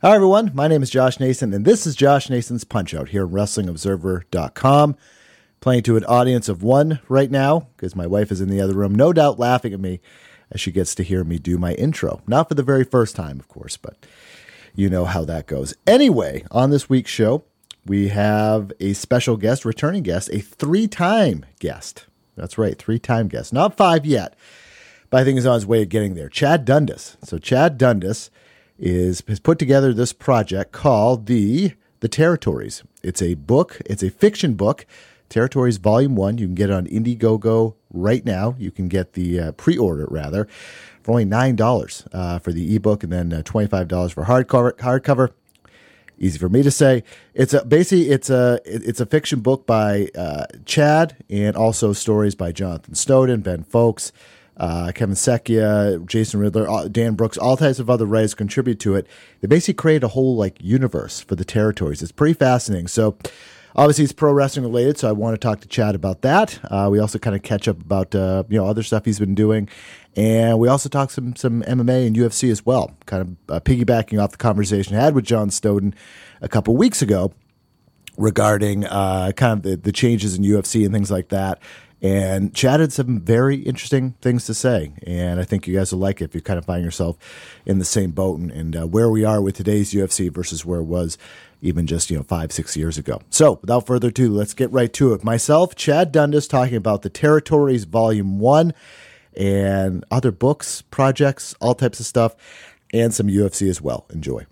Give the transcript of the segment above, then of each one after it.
Hi, everyone. My name is Josh Nason, and this is Josh Nason's Punch-Out here on WrestlingObserver.com. Playing to an audience of one right now, because my wife is in the other room, no doubt laughing at me as she gets to hear me do my intro. Not for the very first time, of course, but you know how that goes. Anyway, on this week's show, we have a special guest, returning guest, a three-time guest. That's right, three-time guest. Not five yet, but I think he's on his way to getting there. Chad Dundas. So Chad Dundas has put together this project called The Territories. It's a book. It's a fiction book. Territories Volume 1. You can get it on Indiegogo right now. You can get the pre-order, rather, for only $9 for the ebook and then $25 for hardcover. Easy for me to say. It's a fiction book by Chad, and also stories by Jonathan Snowden, Ben Folks, Kevin Secchia, Jason Riddler, Dan Brooks, all types of other writers contribute to it. They basically create a whole universe for the Territories. It's pretty fascinating. So obviously it's pro wrestling related, so I want to talk to Chad about that. We also kind of catch up about other stuff he's been doing, and we also talk some MMA and UFC as well. Kind of piggybacking off the conversation I had with John Snowden a couple weeks ago regarding kind of the changes in UFC and things like that. And Chad had some very interesting things to say, and I think you guys will like it if you kind of find yourself in the same boat and where we are with today's UFC versus where it was even just 5-6 years ago. So without further ado, let's get right to it. Myself, Chad Dundas, talking about The Territories Volume 1 and other books, projects, all types of stuff, and some UFC as well. Enjoy.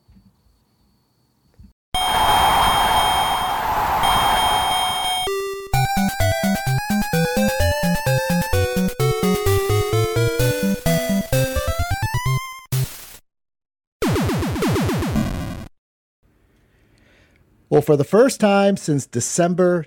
Well, for the first time since December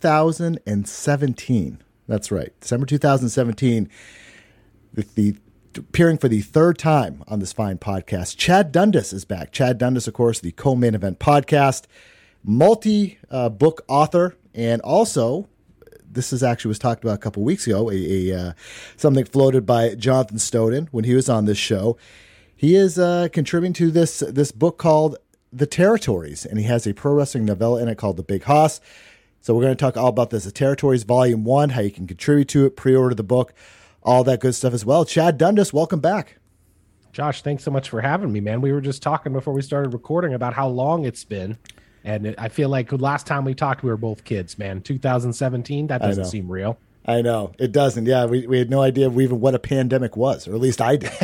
2017, that's right, December 2017, appearing for the third time on this fine podcast, Chad Dundas is back. Chad Dundas, of course, the Co-Main Event podcast, multi-book author, and also, this is actually was talked about a couple weeks ago, something floated by Jonathan Snowden when he was on this show. He is contributing to this book called The Territories, and he has a pro wrestling novella in it called The Big Hoss. So we're going to talk all about this, The Territories Volume 1, how you can contribute to it, pre-order the book, all that good stuff as well. Chad Dundas, welcome back. Josh, thanks so much for having me, man. We were just talking before we started recording about how long it's been, and I feel like the last time we talked, we were both kids, man. 2017, that doesn't seem real. I know, it doesn't. Yeah, we had no idea even what a pandemic was, or at least I did.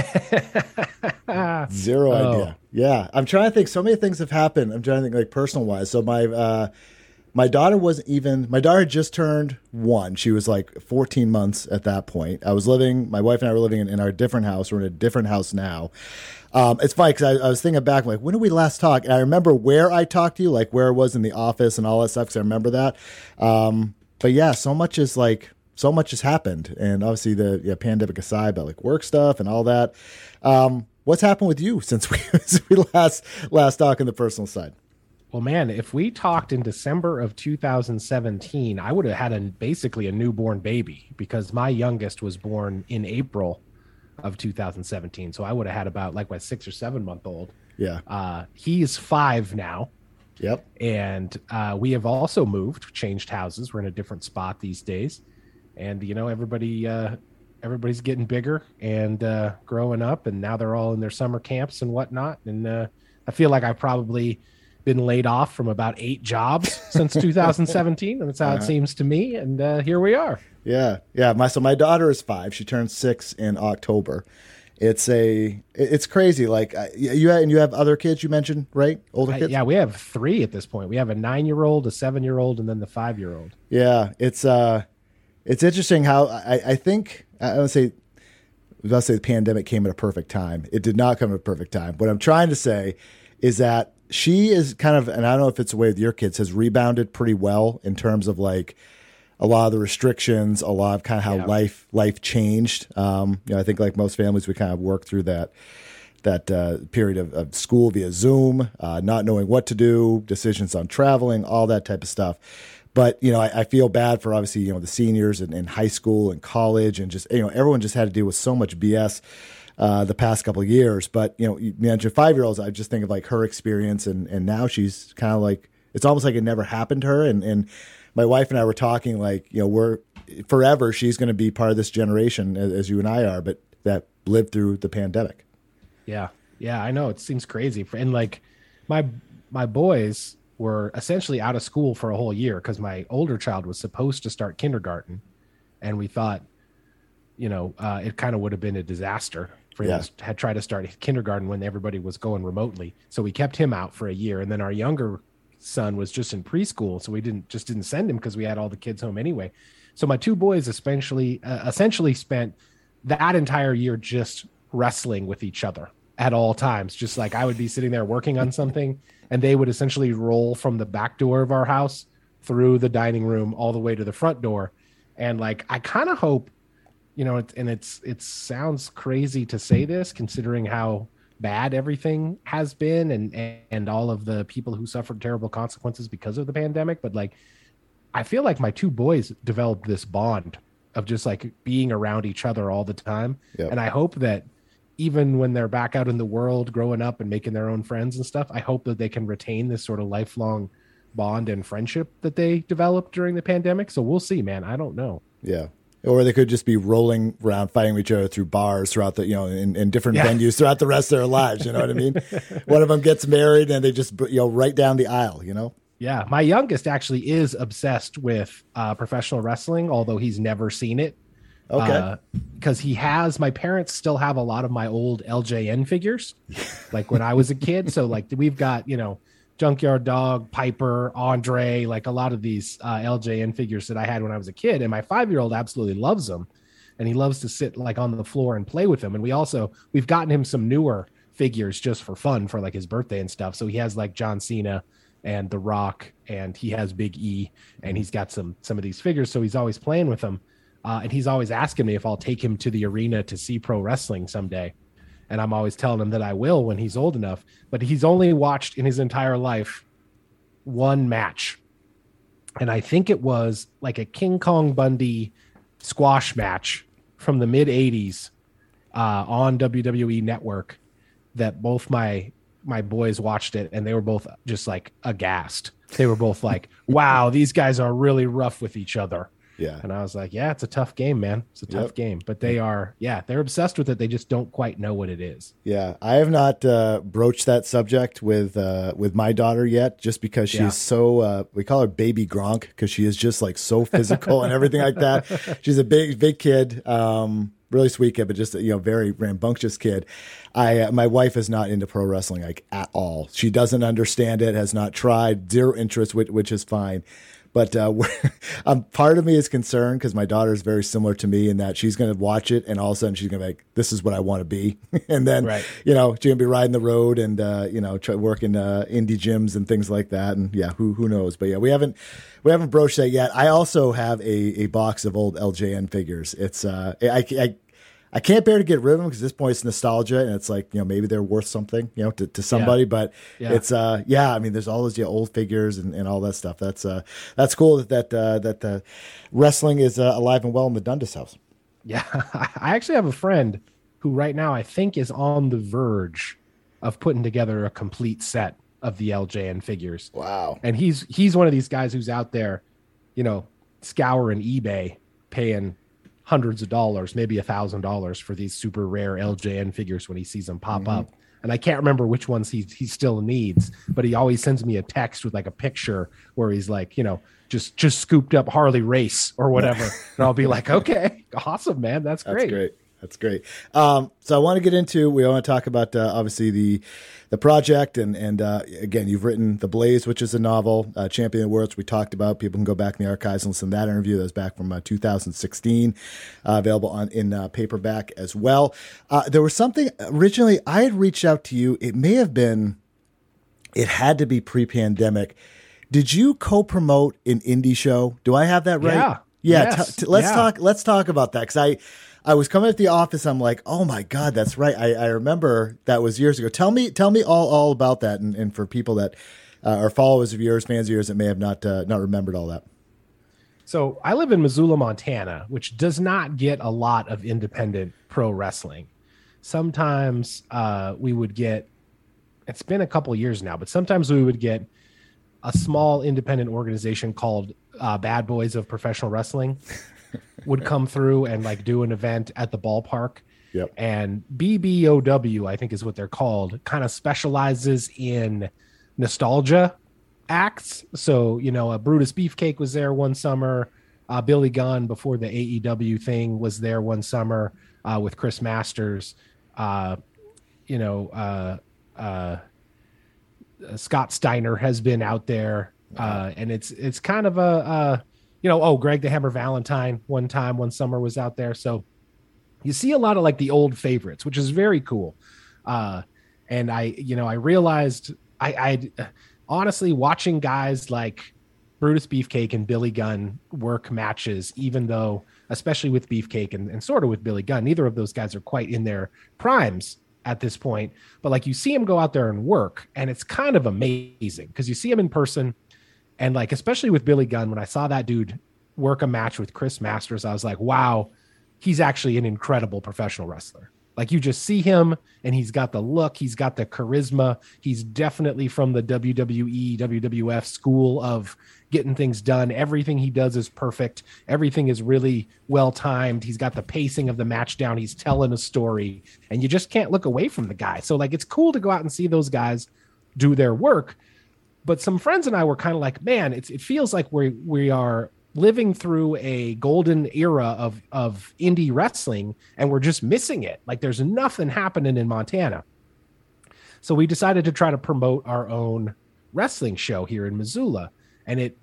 Zero idea. Yeah, I'm trying to think. So many things have happened. I'm trying to think personal wise. So my daughter my daughter had just turned 1. She was 14 months at that point. My wife and I were living in our different house. We're in a different house now. It's funny because I was thinking back, when did we last talk? And I remember where I talked to you, where I was in the office and all that stuff, because I remember that. But yeah, so much has happened, and obviously the pandemic aside, but work stuff and all that. What's happened with you since we last talked on the personal side? Well, man, if we talked in December of 2017, I would have had basically a newborn baby, because my youngest was born in April of 2017. So I would have had about my 6 or 7 month old. Yeah. He's 5 now. Yep. And we have also moved, changed houses. We're in a different spot these days. And, everybody's getting bigger and growing up, and now they're all in their summer camps and whatnot. And I feel like I've probably been laid off from about 8 jobs since 2017, and that's how it seems to me. And here we are. Yeah. So my daughter is 5. She turns 6 in October. It's crazy. You have other kids you mentioned, right? Older kids? Yeah, we have 3 at this point. We have a 9-year-old, a 7-year-old, and then the 5-year-old. Yeah, it's interesting how I think I would say the pandemic came at a perfect time. It did not come at a perfect time. What I'm trying to say is that she is kind of, and I don't know if it's the way with your kids, has rebounded pretty well in terms of a lot of the restrictions, a lot of kind of how life changed. I think most families, we kind of worked through that period of school via Zoom, not knowing what to do, decisions on traveling, all that type of stuff. But, I feel bad for obviously, the seniors in high school and college, and just, everyone just had to deal with so much BS the past couple of years. But, you mentioned 5-year-olds. I just think of like her experience, and now she's kind of like, it's almost like it never happened to her. And my wife and I were talking like, we're forever, she's going to be part of this generation as you and I are, but that lived through the pandemic. Yeah. Yeah, I know. It seems crazy. And like my boys were essentially out of school for a whole year because my older child was supposed to start kindergarten. And we thought, it kind of would have been a disaster for him to had tried to start kindergarten when everybody was going remotely. So we kept him out for a year. And then our younger son was just in preschool. So we didn't send him because we had all the kids home anyway. So my two boys essentially spent that entire year just wrestling with each other at all times. Just like I would be sitting there working on something and they would essentially roll from the back door of our house through the dining room all the way to the front door. And like, I kind of hope, it sounds crazy to say this considering how bad everything has been and all of the people who suffered terrible consequences because of the pandemic. But like, I feel like my two boys developed this bond of just like being around each other all the time. Yep. And I hope that even when they're back out in the world, growing up and making their own friends and stuff, I hope that they can retain this sort of lifelong bond and friendship that they developed during the pandemic. So we'll see, man. I don't know. Yeah. Or they could just be rolling around fighting each other through bars throughout the, in different venues throughout the rest of their lives. You know what I mean? One of them gets married and they just, right down the aisle, Yeah. My youngest actually is obsessed with professional wrestling, although he's never seen it. Okay. Because my parents still have a lot of my old LJN figures, like when I was a kid. So like we've got, Junkyard Dog, Piper, Andre, like a lot of these LJN figures that I had when I was a kid. And my 5-year-old absolutely loves them. And he loves to sit like on the floor and play with them. And we've gotten him some newer figures just for fun for like his birthday and stuff. So he has like John Cena and The Rock, and he has Big E, and he's got some of these figures. So he's always playing with them. And he's always asking me if I'll take him to the arena to see pro wrestling someday. And I'm always telling him that I will when he's old enough. But he's only watched in his entire life one match. And I think it was like a King Kong Bundy squash match from the mid 80s on WWE Network that both my boys watched it. And they were both just like aghast. They were both like, wow, these guys are really rough with each other. Yeah. And I was like, yeah, it's a tough game, man. It's a tough game. But they're obsessed with it. They just don't quite know what it is. Yeah. I have not broached that subject with my daughter yet, just because she's so, we call her Baby Gronk because she is just like so physical and everything like that. She's a big kid, really sweet kid, but just, very rambunctious kid. My wife is not into pro wrestling like at all. She doesn't understand it, has not tried, zero interest, which is fine. But part of me is concerned because my daughter is very similar to me in that she's going to watch it and all of a sudden she's going to be like, this is what I want to be. And then, she's going to be riding the road and, try working indie gyms and things like that. And who knows? But yeah, we haven't broached that yet. I also have a box of old LJN figures. It's I can't bear to get rid of them because at this point it's nostalgia and it's like, maybe they're worth something, to somebody, but it's, I mean, there's all those old figures and all that stuff. That's cool that wrestling is alive and well in the Dundas house. Yeah. I actually have a friend who right now I think is on the verge of putting together a complete set of the LJN figures. Wow. And he's one of these guys who's out there, scouring eBay, paying hundreds of dollars, maybe $1,000 for these super rare LJN figures when he sees them pop up. And I can't remember which ones he still needs, but he always sends me a text with like a picture where he's like, just scooped up Harley Race or whatever. And I'll be like, okay, awesome, man. That's great. That's great. So I want to we want to talk about obviously the project and again, you've written The Blaze, which is a novel, Champion of the World, which we talked about. People can go back in the archives and listen to that interview. That was back from 2016, available in paperback as well. There was something originally I had reached out to you. It had to be pre-pandemic. Did you co-promote an indie show? Do I have that right? Yeah. Yes. Let's talk about that because I was coming at the office. I'm like, oh my God, that's right. I remember that was years ago. Tell me all about that. And for people that are followers of yours, fans of yours that may have not remembered all that. So I live in Missoula, Montana, which does not get a lot of independent pro wrestling. sometimes we would get, it's been a couple years now, but sometimes we would get a small independent organization called Bad Boys of Professional Wrestling would come through and like do an event at the ballpark. Yep. And BBOW, I think is what they're called, kind of specializes in nostalgia acts. So, you know, Brutus Beefcake was there one summer. Billy Gunn, before the AEW thing, was there one summer with Chris Masters. Scott Steiner has been out there. And it's kind of Greg the Hammer Valentine one summer was out there. So you see a lot of like the old favorites, which is very cool. And I realized I honestly, watching guys like Brutus Beefcake and Billy Gunn work matches, even though, especially with Beefcake and sort of with Billy Gunn, neither of those guys are quite in their primes at this point, but like you see him go out there and work, and it's kind of amazing because you see him in person. And like, especially with Billy Gunn, when I saw that dude work a match with Chris Masters, I was like, wow, he's actually an incredible professional wrestler. Like, you just see him and he's got the look, he's got the charisma. He's definitely from the WWE, WWF school of getting things done. Everything he does is perfect. Everything is really well timed. He's got the pacing of the match down. He's telling a story, and you just can't look away from the guy. So like, it's cool to go out and see those guys do their work. But some friends and I were kind of like, man, it feels like we are living through a golden era of indie wrestling, and we're just missing it. Like, there's nothing happening in Montana. So we decided to try to promote our own wrestling show here in Missoula. And it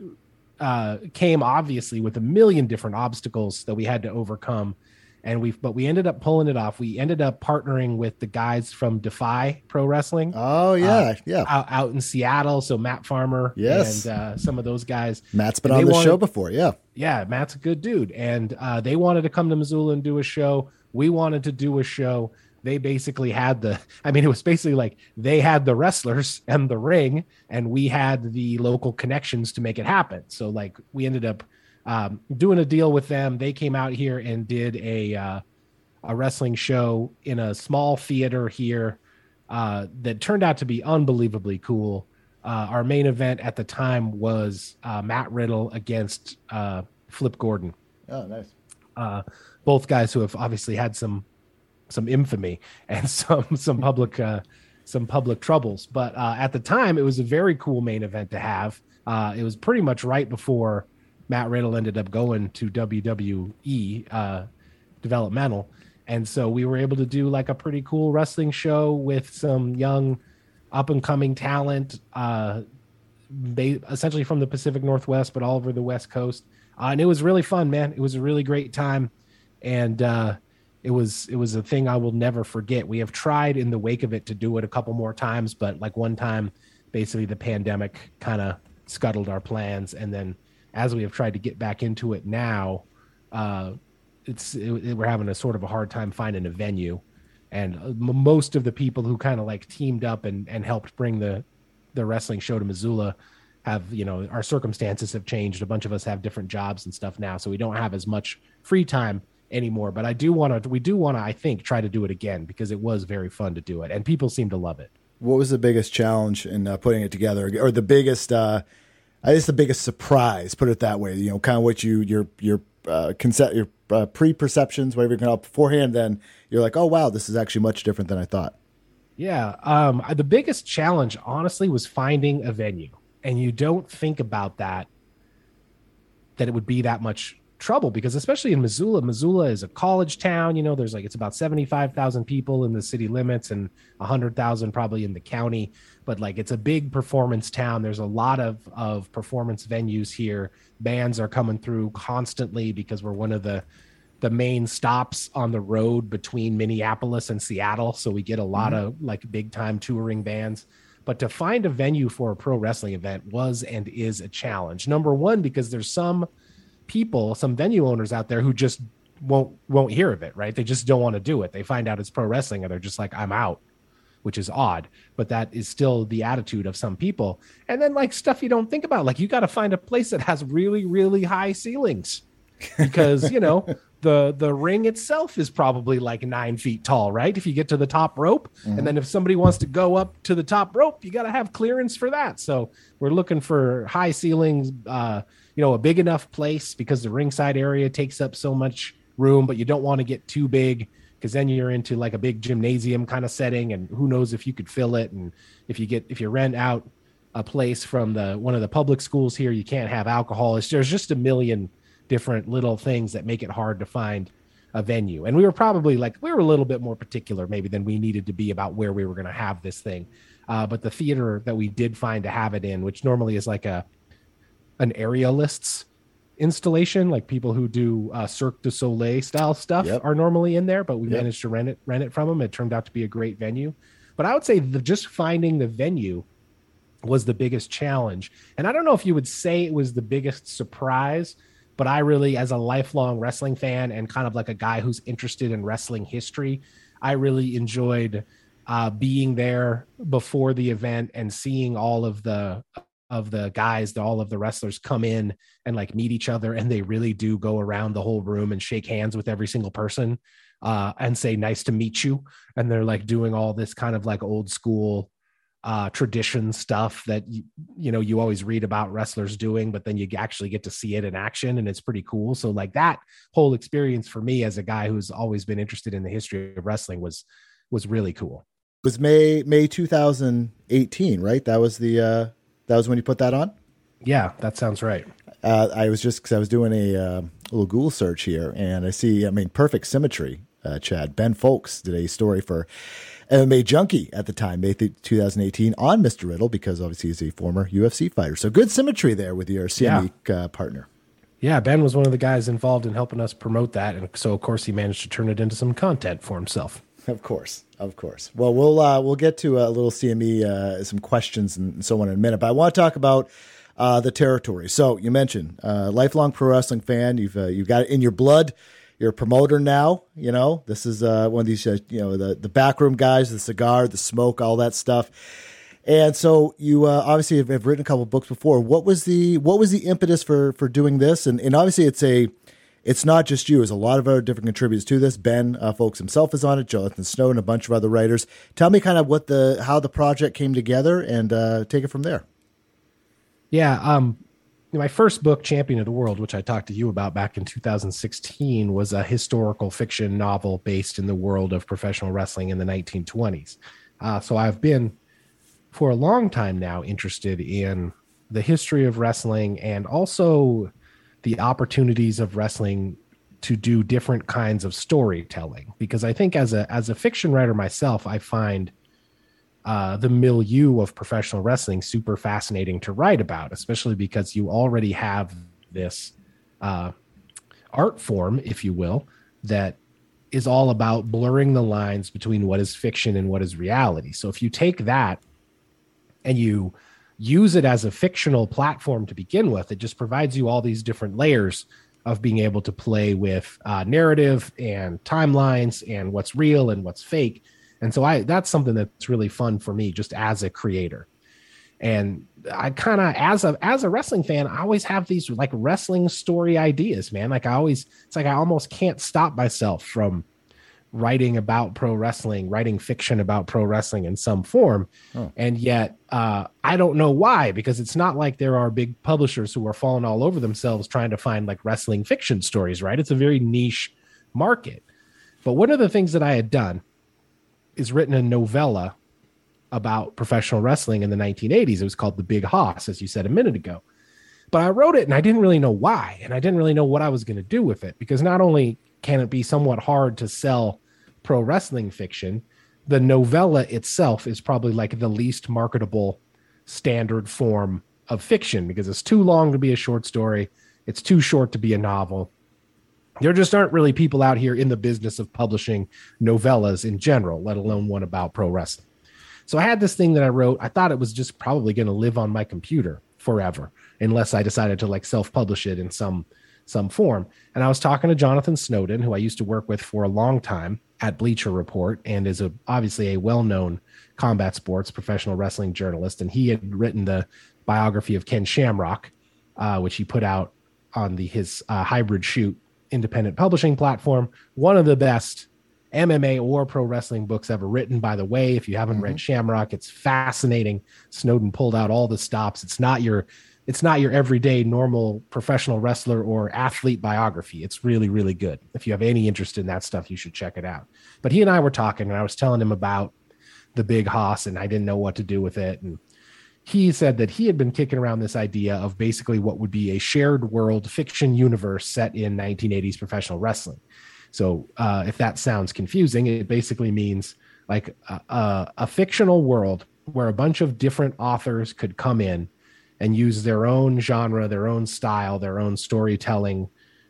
came obviously with a million different obstacles that we had to overcome. But we ended up pulling it off. We ended up partnering with the guys from Defy Pro Wrestling. Oh yeah, out in Seattle. So Matt Farmer, yes, and some of those guys. Matt's been on the show before, yeah. Matt's a good dude, and they wanted to come to Missoula and do a show. We wanted to do a show. They basically had it was basically like they had the wrestlers and the ring, and we had the local connections to make it happen. So like, we ended up doing a deal with them. They came out here and did a wrestling show in a small theater here that turned out to be unbelievably cool. Our main event at the time was Matt Riddle against Flip Gordon. Oh, nice. Both guys who have obviously had some infamy and some public troubles. But at the time, it was a very cool main event to have. It was pretty much right before Matt Riddle ended up going to WWE developmental. And so we were able to do like a pretty cool wrestling show with some young up and coming talent, essentially from the Pacific Northwest, but all over the West Coast. And it was really fun, man. It was a really great time. And it was a thing I will never forget. We have tried in the wake of it to do it a couple more times, but like one time, basically the pandemic kind of scuttled our plans. And then as we have tried to get back into it now, we're having a sort of a hard time finding a venue. And most of the people who kind of like teamed up and helped bring the wrestling show to Missoula have, our circumstances have changed. A bunch of us have different jobs and stuff now, so we don't have as much free time anymore. But we do want to, I think, try to do it again, because it was very fun to do it, and people seem to love it. What was the biggest challenge in putting it together, or the biggest, I guess the biggest surprise, put it that way, kind of what your preperceptions, whatever you can call it beforehand, then you're like, oh wow, this is actually much different than I thought. Yeah. The biggest challenge, honestly, was finding a venue. And you don't think about that it would be that much trouble, because especially in Missoula is a college town. There's it's about 75,000 people in the city limits and 100,000 probably in the county, but it's a big performance town. There's a lot of performance venues here. Bands are coming through constantly because we're one of the main stops on the road between Minneapolis and Seattle. So we get a lot of big time touring bands. But to find a venue for a pro wrestling event was and is a challenge. Number one, because there's some venue owners out there who just won't hear of it, right? They just don't want to do it. They find out it's pro wrestling and they're just like, I'm out, which is odd. But that is still the attitude of some people. And then stuff you don't think about, you got to find a place that has really, really high ceilings, because, the ring itself is probably like 9 feet tall, right? If you get to the top rope, and then if somebody wants to go up to the top rope, you got to have clearance for that. So we're looking for high ceilings, a big enough place, because the ringside area takes up so much room, but you don't want to get too big, because then you're into like a big gymnasium kind of setting, and who knows if you could fill it. And if you rent out a place from one of the public schools here, you can't have alcohol. There's just a million different little things that make it hard to find a venue. And we were probably we were a little bit more particular maybe than we needed to be about where we were going to have this thing. But the theater that we did find to have it in, which normally is like an aerialists installation, like people who do Cirque du Soleil style stuff are normally in there, but we managed to rent it from them. It turned out to be a great venue. But I would say just finding the venue was the biggest challenge. And I don't know if you would say it was the biggest surprise, but I really, as a lifelong wrestling fan and kind of like a guy who's interested in wrestling history, I really enjoyed being there before the event and seeing all of the guys, all of the wrestlers come in and like meet each other. And they really do go around the whole room and shake hands with every single person and say, nice to meet you. And they're like doing all this kind of like old school tradition stuff that you always read about wrestlers doing, but then you actually get to see it in action, and it's pretty cool. So like that whole experience for me as a guy who's always been interested in the history of wrestling was really cool. It was May 2018, right? That was when you put that on? Yeah, that sounds right. I was doing a little Google search here, and I see, perfect symmetry. Chad, Ben Folks did a story for MMA Junkie at the time, May 2018, on Mr. Riddle, because obviously he's a former UFC fighter. So good symmetry there with your CME partner. Yeah, Ben was one of the guys involved in helping us promote that, and so of course he managed to turn it into some content for himself. Of course. Well, we'll get to a little CME, some questions and so on in a minute, but I want to talk about the territory. So you mentioned lifelong pro wrestling fan. You've got it in your blood. You're a promoter now. This is one of these, the backroom guys, the cigar, the smoke, all that stuff. And so you obviously have written a couple of books before. What was the impetus for doing this? And obviously it's not just you. There's a lot of other different contributors to this. Ben Folks himself is on it. Jonathan Snowden, a bunch of other writers. Tell me kind of how the project came together, and take it from there. Yeah. My first book, Champion of the World, which I talked to you about back in 2016, was a historical fiction novel based in the world of professional wrestling in the 1920s. So I've been, for a long time now, interested in the history of wrestling and also the opportunities of wrestling to do different kinds of storytelling. Because I think as a fiction writer myself, I find the milieu of professional wrestling super fascinating to write about, especially because you already have this art form, if you will, that is all about blurring the lines between what is fiction and what is reality. So if you take that and you use it as a fictional platform to begin with, it just provides you all these different layers of being able to play with narrative and timelines and what's real and what's fake. And so that's something that's really fun for me just as a creator. And I kind of, as a wrestling fan, I always have these like wrestling story ideas, man. It's like I almost can't stop myself from writing about pro wrestling, writing fiction about pro wrestling in some form. Oh. And yet I don't know why, because it's not like there are big publishers who are falling all over themselves trying to find like wrestling fiction stories, right? It's a very niche market. But one of the things that I had done is written a novella about professional wrestling in the 1980s. It was called The Big Hoss, as you said a minute ago. But I wrote it and I didn't really know why. And I didn't really know what I was going to do with it, because not only can it be somewhat hard to sell pro wrestling fiction, the novella itself is probably like the least marketable standard form of fiction, because it's too long to be a short story. It's too short to be a novel. There just aren't really people out here in the business of publishing novellas in general, let alone one about pro wrestling. So I had this thing that I wrote. I thought it was just probably going to live on my computer forever, unless I decided to like self-publish it in some form. And I was talking to Jonathan Snowden, who I used to work with for a long time at Bleacher Report, and is obviously a well-known combat sports professional wrestling journalist. And he had written the biography of Ken Shamrock, which he put out on his hybrid shoot independent publishing platform. One of the best MMA or pro wrestling books ever written, by the way. If you haven't read Shamrock, it's fascinating. Snowden pulled out all the stops. It's not your everyday normal professional wrestler or athlete biography. It's really, really good. If you have any interest in that stuff, you should check it out. But he and I were talking, and I was telling him about the Big Hoss, and I didn't know what to do with it. And he said that he had been kicking around this idea of basically what would be a shared world fiction universe set in 1980s professional wrestling. So if that sounds confusing, it basically means like a fictional world where a bunch of different authors could come in and use their own genre, their own style, their own storytelling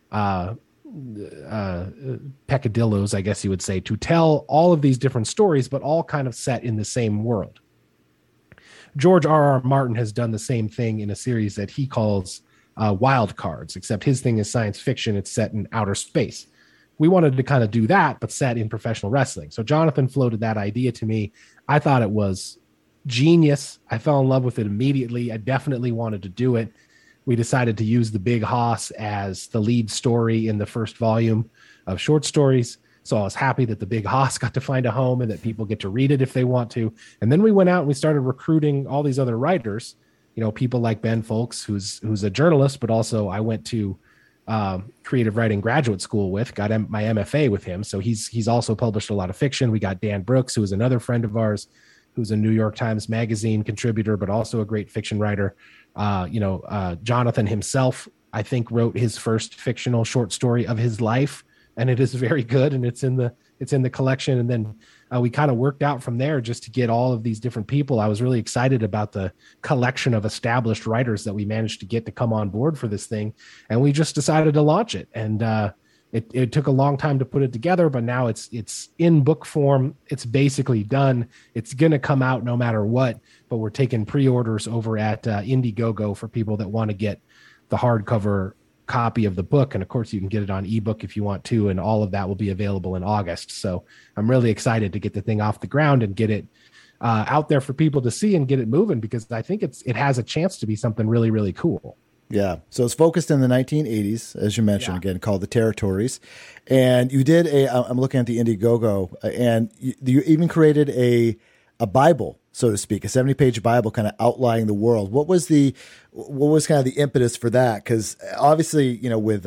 peccadillos, I guess you would say, to tell all of these different stories, but all kind of set in the same world. George R.R. Martin has done the same thing in a series that he calls Wild Cards, except his thing is science fiction. It's set in outer space. We wanted to kind of do that, but set in professional wrestling. So Jonathan floated that idea to me. I thought it was genius. I fell in love with it immediately. I definitely wanted to do it. We decided to use the Big Hoss as the lead story in the first volume of short stories. So I was happy that the Big Hoss got to find a home and that people get to read it if they want to. And then we went out and we started recruiting all these other writers, people like Ben Folks, who's a journalist, but also I went to creative writing graduate school with, got my MFA with him. So he's also published a lot of fiction. We got Dan Brooks, who is another friend of ours, who's a New York Times Magazine contributor, but also a great fiction writer. Jonathan himself, I think, wrote his first fictional short story of his life, and it is very good, and it's in the collection. And then we kind of worked out from there just to get all of these different people. I was really excited about the collection of established writers that we managed to get to come on board for this thing, and we just decided to launch it. And it took a long time to put it together, but now it's in book form. It's basically done. It's going to come out no matter what, but we're taking pre-orders over at Indiegogo for people that want to get the hardcover copy of the book. And of course you can get it on ebook if you want to, and all of that will be available in August. So I'm really excited to get the thing off the ground and get it out there for people to see and get it moving, because I think it has a chance to be something really, really cool. Yeah. So it's focused in the 1980s, as you mentioned, again, called The Territories. And you did I'm looking at the Indiegogo, and you even created a Bible, so to speak, a 70-page Bible kind of outlining the world. What was kind of the impetus for that? Because obviously, with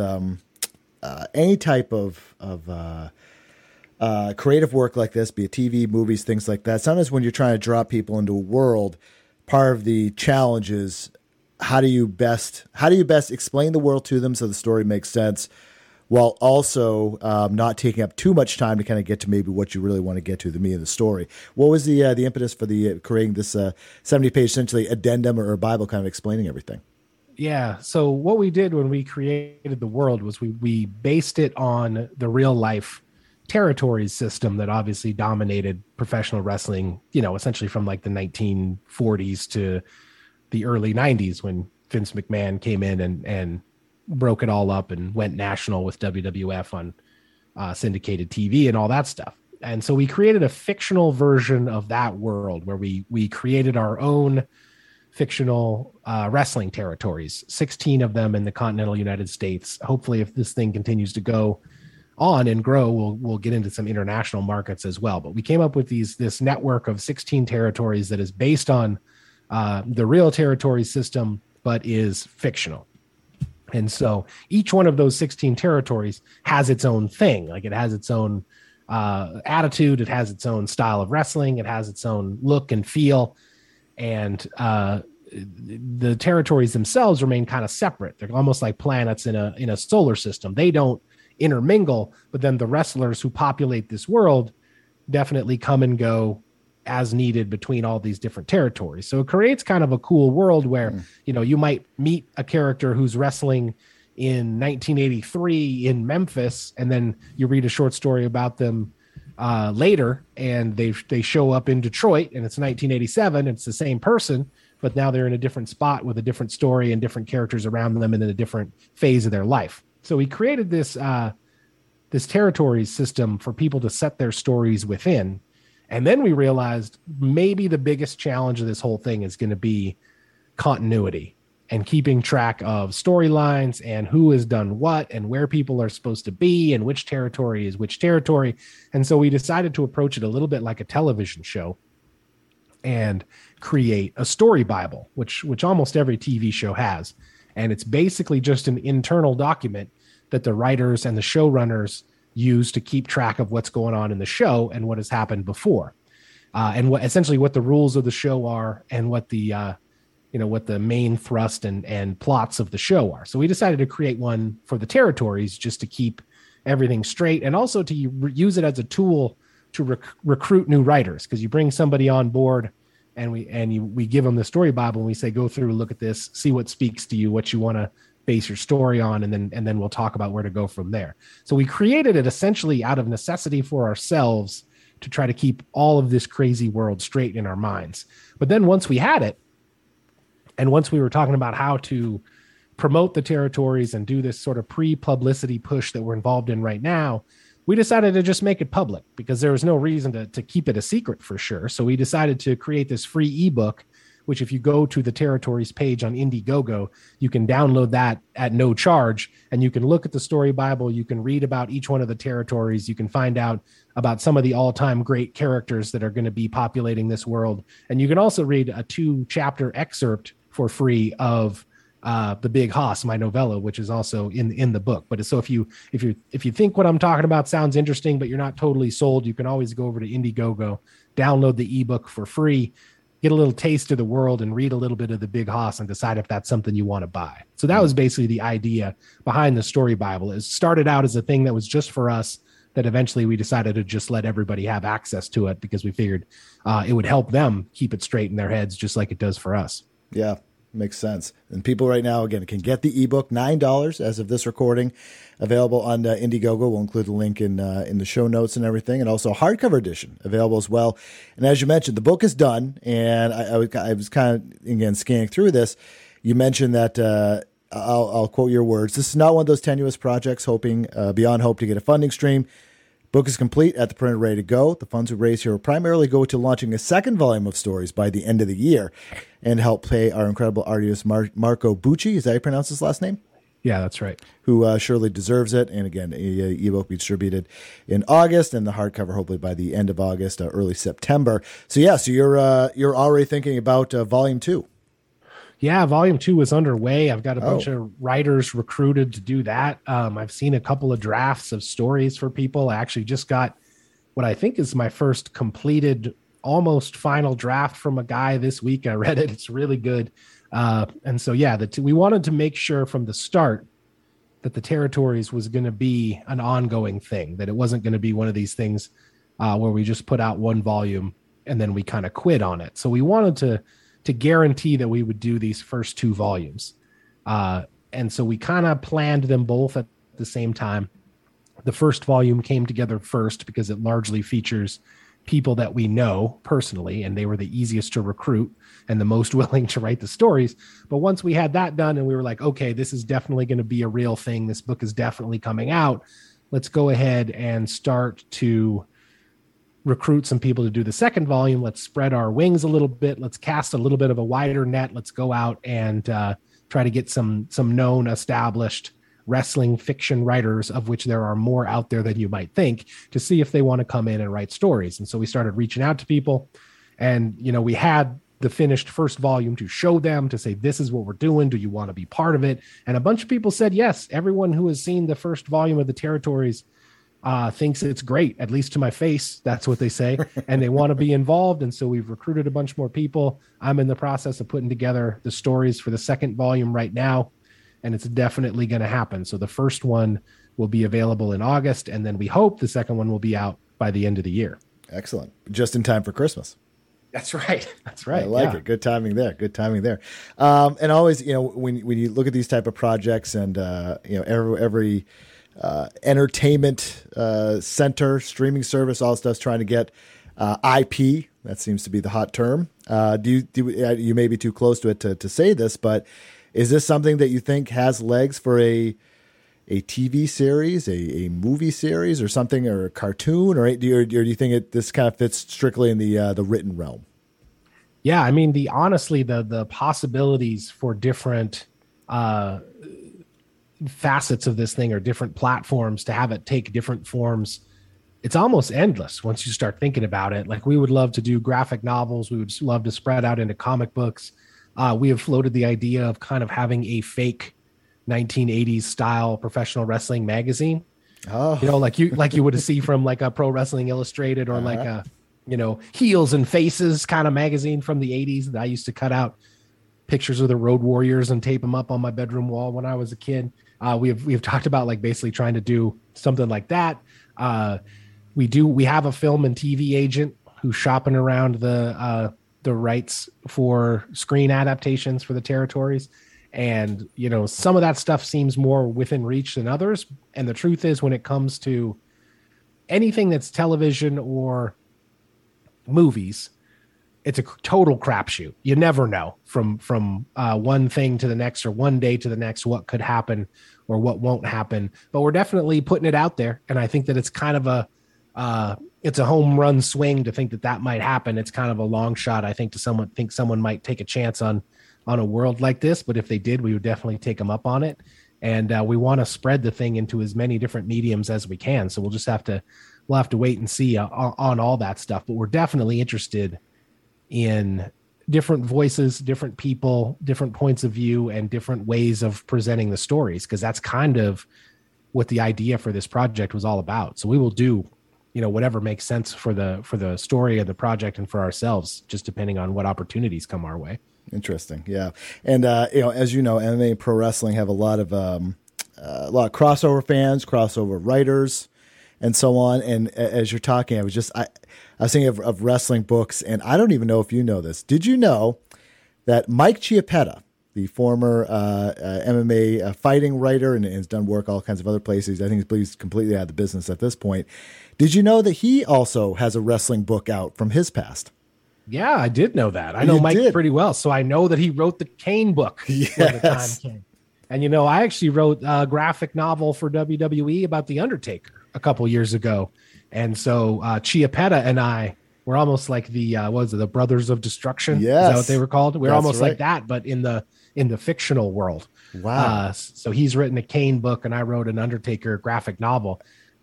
any type of creative work like this, be it TV, movies, things like that, sometimes when you're trying to draw people into a world, part of the challenge is how do you best explain the world to them so the story makes sense, while also not taking up too much time to kind of get to maybe what you really want to get to, the meat of the story. What was the impetus for creating this 70-page essentially addendum or Bible kind of explaining everything? Yeah. So what we did when we created the world was we based it on the real life territories system that obviously dominated professional wrestling, essentially from like the 1940s to the early 90s, when Vince McMahon came in and broke it all up and went national with WWF on syndicated TV and all that stuff. And so we created a fictional version of that world where we created our own fictional wrestling territories, 16 of them in the continental United States. Hopefully, if this thing continues to go on and grow, we'll get into some international markets as well. But we came up with this network of 16 territories that is based on the real territory system, but is fictional. And so each one of those 16 territories has its own thing. Like, it has its own attitude. It has its own style of wrestling. It has its own look and feel. And the territories themselves remain kind of separate. They're almost like planets in a solar system. They don't intermingle, but then the wrestlers who populate this world definitely come and go as needed between all these different territories. So it creates kind of a cool world where, you might meet a character who's wrestling in 1983 in Memphis, and then you read a short story about them later, and they show up in Detroit, and it's 1987. It's the same person, but now they're in a different spot with a different story and different characters around them and in a different phase of their life. So we created this territory system for people to set their stories within. And then we realized maybe the biggest challenge of this whole thing is going to be continuity. and keeping track of storylines and who has done what and where people are supposed to be and which territory is which territory. And so we decided to approach it a little bit like a television show and create a story Bible, which almost every TV show has. And it's basically just an internal document that the writers and the showrunners use to keep track of what's going on in the show and what has happened before. And essentially what the rules of the show are and what the what the main thrust and plots of the show are. So we decided to create one for the territories just to keep everything straight, and also to use it as a tool to recruit new writers, because you bring somebody on board and we give them the story Bible and we say, go through, look at this, see what speaks to you, what you want to base your story on, and then we'll talk about where to go from there. So we created it essentially out of necessity for ourselves to try to keep all of this crazy world straight in our minds. But then once we had it, and once we were talking about how to promote the territories and do this sort of pre-publicity push that we're involved in right now, we decided to just make it public, because there was no reason to keep it a secret for sure. So we decided to create this free ebook, which if you go to the territories page on Indiegogo, you can download that at no charge, and you can look at the story Bible. You can read about each one of the territories. You can find out about some of the all-time great characters that are going to be populating this world. And you can also read a 2-chapter excerpt for free of The Big Hoss, my novella, which is also in the book. But so if you think what I'm talking about sounds interesting, but you're not totally sold, you can always go over to Indiegogo, download the ebook for free, get a little taste of the world, and read a little bit of The Big Hoss and decide if that's something you want to buy. So that was basically the idea behind the Story Bible. It started out as a thing that was just for us, that eventually we decided to just let everybody have access to it, because we figured it would help them keep it straight in their heads, just like it does for us. Yeah. Makes sense. And people right now, again, can get the ebook, $9 as of this recording, available on Indiegogo. We'll include the link in the show notes and everything, and also hardcover edition available as well. And as you mentioned, the book is done, and I was kind of, again, scanning through this. You mentioned that, I'll quote your words, "This is not one of those tenuous projects hoping beyond hope to get a funding stream. Book is complete, at the printer, ready to go. The funds we raise here will primarily go to launching a second volume of stories by the end of the year and help pay our incredible artist, Marco Bucci." Is that how you pronounce his last name? Yeah, that's right. Who surely deserves it. And again, ebook will be distributed in August, and the hardcover hopefully by the end of August, early September. So yeah, so you're already thinking about volume 2. Yeah, volume 2 is underway. I've got a bunch of writers recruited to do that. I've seen a couple of drafts of stories for people. I actually just got what I think is my first completed, almost final draft from a guy this week. I read it. It's really good. And so, yeah, we wanted to make sure from the start that the territories was going to be an ongoing thing, that it wasn't going to be one of these things where we just put out one volume and then we kind of quit on it. So we wanted to guarantee that we would do these first 2 volumes. And so we kind of planned them both at the same time. The first volume came together first because it largely features people that we know personally, and they were the easiest to recruit and the most willing to write the stories. But once we had that done and we were like, okay, this is definitely going to be a real thing, this book is definitely coming out, let's go ahead and start to recruit some people to do the second volume. Let's spread our wings a little bit. Let's cast a little bit of a wider net. Let's go out and try to get some known, established wrestling fiction writers, of which there are more out there than you might think, to see if they want to come in and write stories. And so we started reaching out to people, and, we had the finished first volume to show them, to say, this is what we're doing. Do you want to be part of it? And a bunch of people said yes. Everyone who has seen the first volume of the territories thinks it's great, at least to my face. That's what they say. And they want to be involved. And so we've recruited a bunch more people. I'm in the process of putting together the stories for the second volume right now, and it's definitely going to happen. So the first one will be available in August, and then we hope the second one will be out by the end of the year. Excellent. Just in time for Christmas. That's right. That's right. I like it. Good timing there. Good timing there. And always, when you look at these type of projects, and every entertainment center, streaming service, all stuff's trying to get IP. That seems to be the hot term. You may be too close to it to say this, but is this something that you think has legs for a TV series, a movie series, or something, or a cartoon, or do you think this kind of fits strictly in the written realm? Yeah, I mean, honestly, the possibilities for different facets of this thing, or different platforms to have it take different forms, it's almost endless once you start thinking about it. Like, we would love to do graphic novels. We would love to spread out into comic books. We have floated the idea of kind of having a fake 1980s style professional wrestling magazine. Oh, Like you would see from like a Pro Wrestling Illustrated, or like a, Heels and Faces kind of magazine from the 80s that I used to cut out pictures of the Road Warriors and tape them up on my bedroom wall when I was a kid. We've talked about like basically trying to do something like that. We have a film and TV agent who's shopping around the rights for screen adaptations for the territories. And, some of that stuff seems more within reach than others. And the truth is, when it comes to anything that's television or movies, it's a total crapshoot. You never know from one thing to the next, or one day to the next, what could happen or what won't happen. But we're definitely putting it out there. And I think that it's kind of it's a home run swing to think that might happen. It's kind of a long shot, I think, someone might take a chance on a world like this. But if they did, we would definitely take them up on it. And we want to spread the thing into as many different mediums as we can. So we'll have to wait and see on all that stuff. But we're definitely interested in different voices, different people, different points of view, and different ways of presenting the stories, because that's kind of what the idea for this project was all about. So we will do, whatever makes sense for the story of the project and for ourselves, just depending on what opportunities come our way. Interesting. Yeah. And, as you know, MMA and pro wrestling have a lot of crossover fans, crossover writers, and so on. And as you're talking, I was thinking of wrestling books, and I don't even know if you know this. Did you know that Mike Chiappetta, the former MMA fighting writer, and has done work all kinds of other places, I think he's completely out of the business at this point. Did you know that he also has a wrestling book out from his past? Yeah, I did know that. I know Mike pretty well, so I know that he wrote the Kane book when the time came. And, I actually wrote a graphic novel for WWE about The Undertaker a couple years ago. And so Chiappetta and I were almost like the Brothers of Destruction? Yes. Is that what they were called? We're almost right. like that, but in the fictional world. Wow. So he's written a Kane book, and I wrote an Undertaker graphic novel.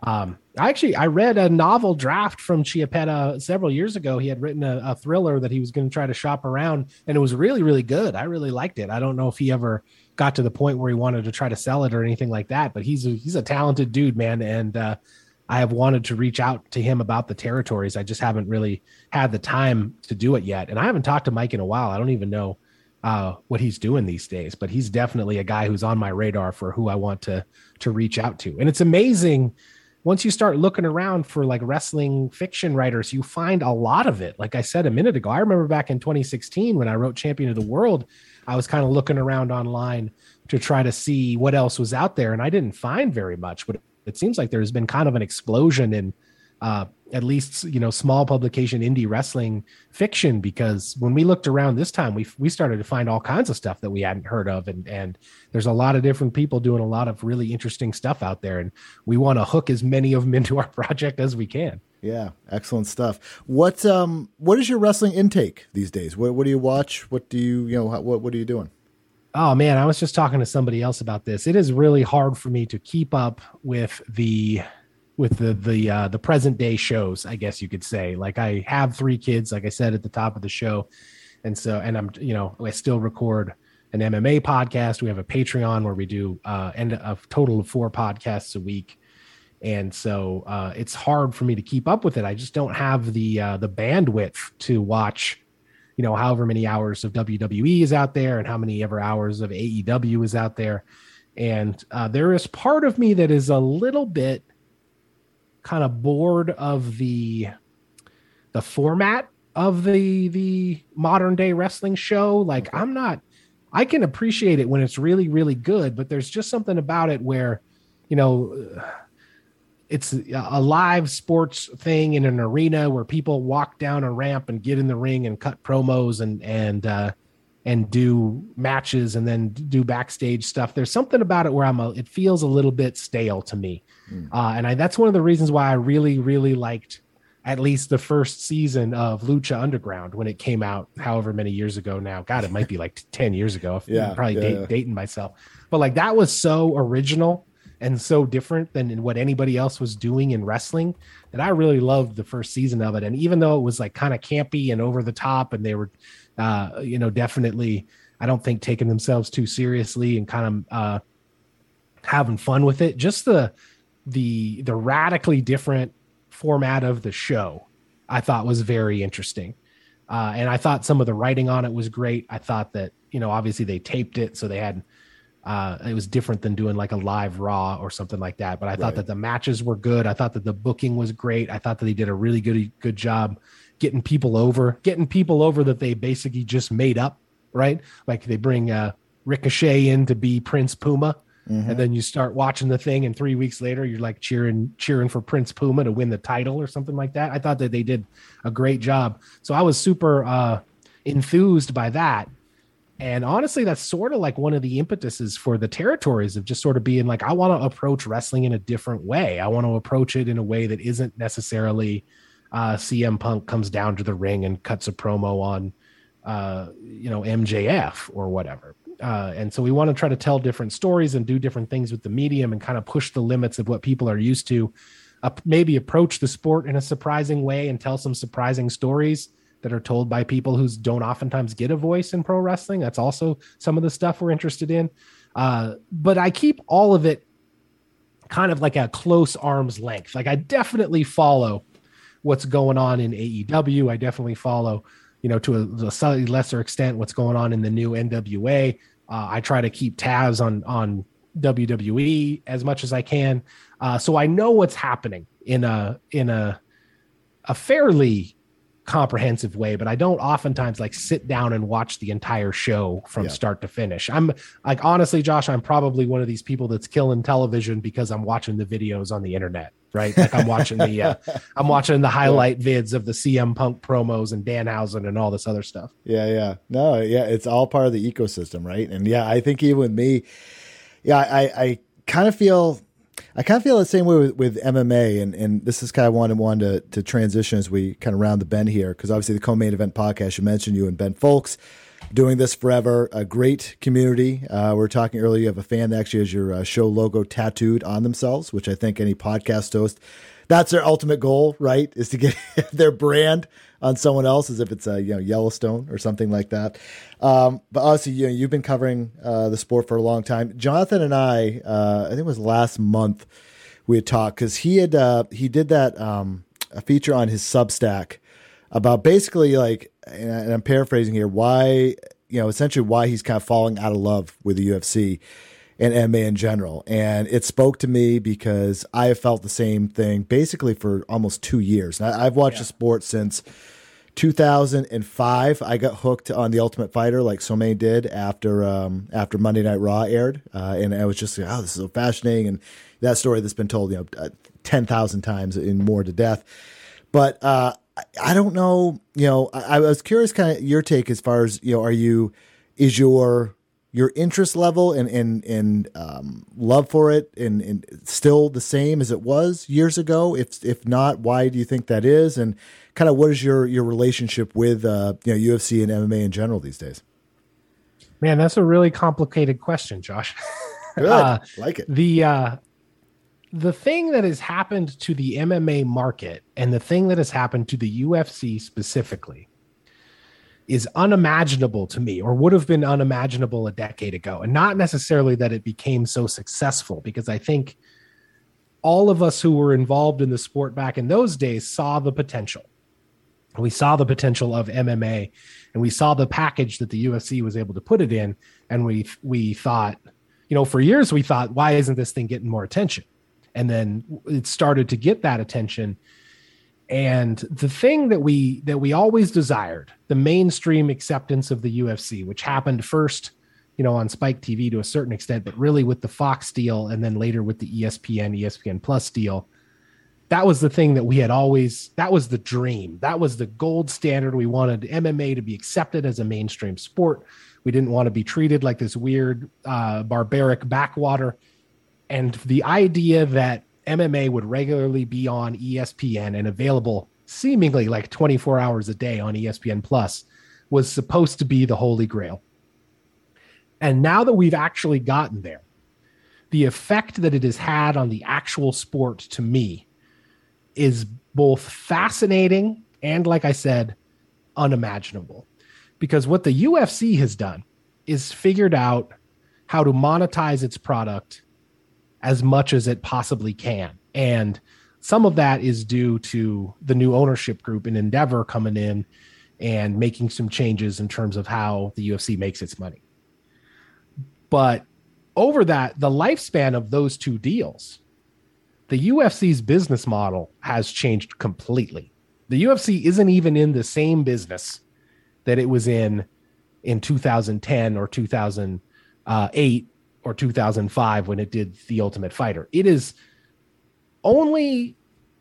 I read a novel draft from Chiappetta several years ago. He had written a thriller that he was going to try to shop around, and it was really, really good. I really liked it. I don't know if he ever got to the point where he wanted to try to sell it or anything like that, but he's a talented dude, man. And I have wanted to reach out to him about the territories. I just haven't really had the time to do it yet. And I haven't talked to Mike in a while. I don't even know what he's doing these days, but he's definitely a guy who's on my radar for who I want to reach out to. And it's amazing. Once you start looking around for like wrestling fiction writers, you find a lot of it. Like I said a minute ago, I remember back in 2016 when I wrote Champion of the World, I was kind of looking around online to try to see what else was out there. And I didn't find very much, but it seems like there's been kind of an explosion in at least, small publication indie wrestling fiction, because when we looked around this time, we started to find all kinds of stuff that we hadn't heard of. And there's a lot of different people doing a lot of really interesting stuff out there. And we want to hook as many of them into our project as we can. Yeah. Excellent stuff. What is your wrestling intake these days? What do you watch? What do you, what are you doing? Oh man, I was just talking to somebody else about this. It is really hard for me to keep up with the present day shows, I guess you could say. Like, I have 3 kids, like I said at the top of the show. And I'm, I still record an MMA podcast. We have a Patreon where we do a total of 4 podcasts a week. And so it's hard for me to keep up with it. I just don't have the bandwidth to watch, however many hours of WWE is out there and how many ever hours of AEW is out there. And there is part of me that is a little bit kind of bored of the format of the modern day wrestling show. Like, I can appreciate it when it's really, really good, but there's just something about it where, it's a live sports thing in an arena where people walk down a ramp and get in the ring and cut promos and do matches and then do backstage stuff. There's something about it where it feels a little bit stale to me. And that's one of the reasons why I really, really liked at least the first season of Lucha Underground when it came out, however many years ago now. God, it might be like 10 years ago. I'm probably dating myself. But like that was so original and so different than what anybody else was doing in wrestling that I really loved the first season of it. And even though it was like kind of campy and over the top, and they were, definitely, I don't think taking themselves too seriously and kind of having fun with it, just the radically different format of the show I thought was very interesting. And I thought some of the writing on it was great. I thought that, obviously they taped it, so they had, it was different than doing like a live Raw or something like that. But I thought that the matches were good. I thought that the booking was great. I thought that they did a really good job getting people over that they basically just made up, right? Like they bring Ricochet in to be Prince Puma. Mm-hmm. And then you start watching the thing, and 3 weeks later, you're like cheering for Prince Puma to win the title or something like that. I thought that they did a great job. So I was super enthused by that. And honestly, that's sort of like one of the impetuses for the territories of just sort of being like, I want to approach wrestling in a different way. I want to approach it in a way that isn't necessarily CM Punk comes down to the ring and cuts a promo on, MJF or whatever. And so we want to try to tell different stories and do different things with the medium and kind of push the limits of what people are used to, maybe approach the sport in a surprising way and tell some surprising stories that are told by people who don't oftentimes get a voice in pro wrestling. That's also some of the stuff we're interested in. But I keep all of it kind of like a close arm's length. Like I definitely follow what's going on in AEW. I definitely follow, to a slightly lesser extent, what's going on in the new NWA. I try to keep tabs on WWE as much as I can. So I know what's happening in a fairly comprehensive way, but I don't oftentimes like sit down and watch the entire show from start to finish. I'm like, honestly, Josh, I'm probably one of these people that's killing television because I'm watching the videos on the internet, right? Like I'm watching the highlight vids of the CM Punk promos and Danhausen and all this other stuff. No, it's all part of the ecosystem, right? And I think even with me, I kind of feel the same way with MMA, and this is kind of wanted to transition as we kind of round the bend here, because obviously the Co-Main Event podcast, you mentioned you and Ben Folks doing this forever, a great community. We were talking earlier, you have a fan that actually has your show logo tattooed on themselves, which I think any podcast host, that's their ultimate goal, right? Is to get their brand on someone else, as if it's a Yellowstone or something like that. But obviously, you've been covering the sport for a long time. Jonathan and I think it was last month, we had talked because he did that a feature on his Substack about basically like, and I'm paraphrasing here, why essentially why he's kind of falling out of love with the UFC and MMA in general. And it spoke to me because I have felt the same thing basically for almost 2 years. And I've watched the sport since 2005. I got hooked on The Ultimate Fighter like so many did after Monday Night Raw aired. And I was just like, oh, this is so fascinating. And that story that's been told, 10,000 times and more to death. But I don't know, I was curious kind of your take as far as, is your interest level and love for it and still the same as it was years ago? If not, why do you think that is? And kind of what is your relationship with UFC and MMA in general these days? Man, that's a really complicated question, Josh. Good. Like it. The thing that has happened to the MMA market and the thing that has happened to the UFC specifically is unimaginable to me, or would have been unimaginable a decade ago. And not necessarily that it became so successful, because I think all of us who were involved in the sport back in those days saw the potential. We saw the potential of MMA, and we saw the package that the UFC was able to put it in. And we thought, for years we thought, why isn't this thing getting more attention? And then it started to get that attention. And the thing that we always desired, the mainstream acceptance of the UFC, which happened first, on Spike TV to a certain extent, but really with the Fox deal, and then later with the ESPN Plus deal, that was the thing that we had always, that was the dream. That was the gold standard. We wanted MMA to be accepted as a mainstream sport. We didn't want to be treated like this weird, barbaric backwater. And the idea that MMA would regularly be on ESPN and available seemingly like 24 hours a day on ESPN Plus was supposed to be the holy grail. And now that we've actually gotten there, the effect that it has had on the actual sport to me is both fascinating and, like I said, unimaginable. Because what the UFC has done is figured out how to monetize its product as much as it possibly can. And some of that is due to the new ownership group in Endeavor coming in and making some changes in terms of how the UFC makes its money. But over that, the lifespan of those two deals, the UFC's business model has changed completely. The UFC isn't even in the same business that it was in 2010 or 2008 or 2005 when it did The Ultimate Fighter. It is only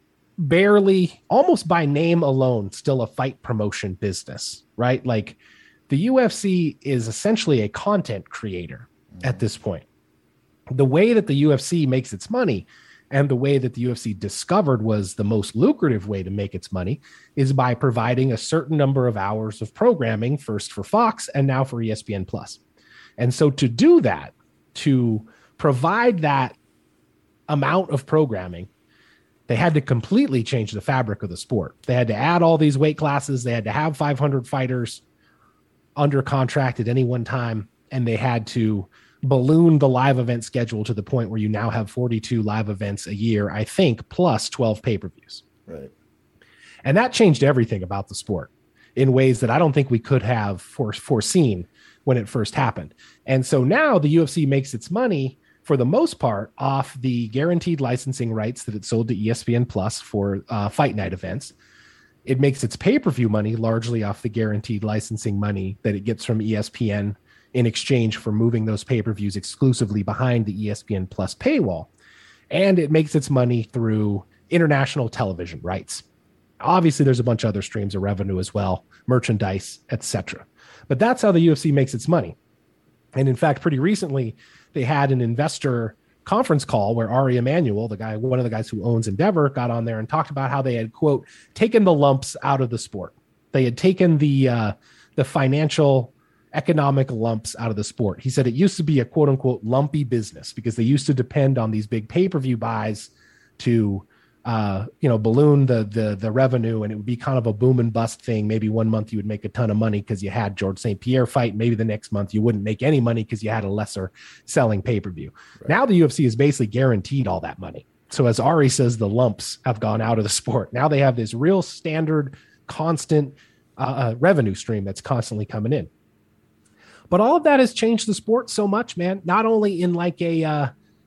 barely, almost by name alone, still a fight promotion business, right? Like the UFC is essentially a content creator at this point. The way that the UFC makes its money and the way that the UFC discovered was the most lucrative way to make its money is by providing a certain number of hours of programming, first for Fox and now for ESPN Plus. And so to do that, to provide that amount of programming, they had to completely change the fabric of the sport. They had to add all these weight classes. They had to have 500 fighters under contract at any one time. And they had to balloon the live event schedule to the point where you now have 42 live events a year, I think, plus 12 pay-per-views. Right. And that changed everything about the sport in ways that I don't think we could have foreseen when it first happened. And so now the UFC makes its money, for the most part, off the guaranteed licensing rights that it sold to ESPN Plus for fight night events. It makes its pay-per-view money largely off the guaranteed licensing money that it gets from ESPN in exchange for moving those pay-per-views exclusively behind the ESPN Plus paywall. And it makes its money through international television rights. Obviously, there's a bunch of other streams of revenue as well, merchandise, etc. But that's how the UFC makes its money. And in fact, pretty recently, they had an investor conference call where Ari Emanuel, one of the guys who owns Endeavor, got on there and talked about how they had, quote, taken the lumps out of the sport. They had taken the financial economic lumps out of the sport. He said it used to be a quote unquote lumpy business because they used to depend on these big pay-per-view buys to balloon the revenue, and it would be kind of a boom and bust thing. Maybe one month you would make a ton of money because you had George St. Pierre fight. Maybe the next month you wouldn't make any money because you had a lesser selling pay-per-view. Right. Now the UFC is basically guaranteed all that money. So as Ari says, the lumps have gone out of the sport. Now they have this real standard, constant revenue stream that's constantly coming in. But all of that has changed the sport so much, man, not only in like an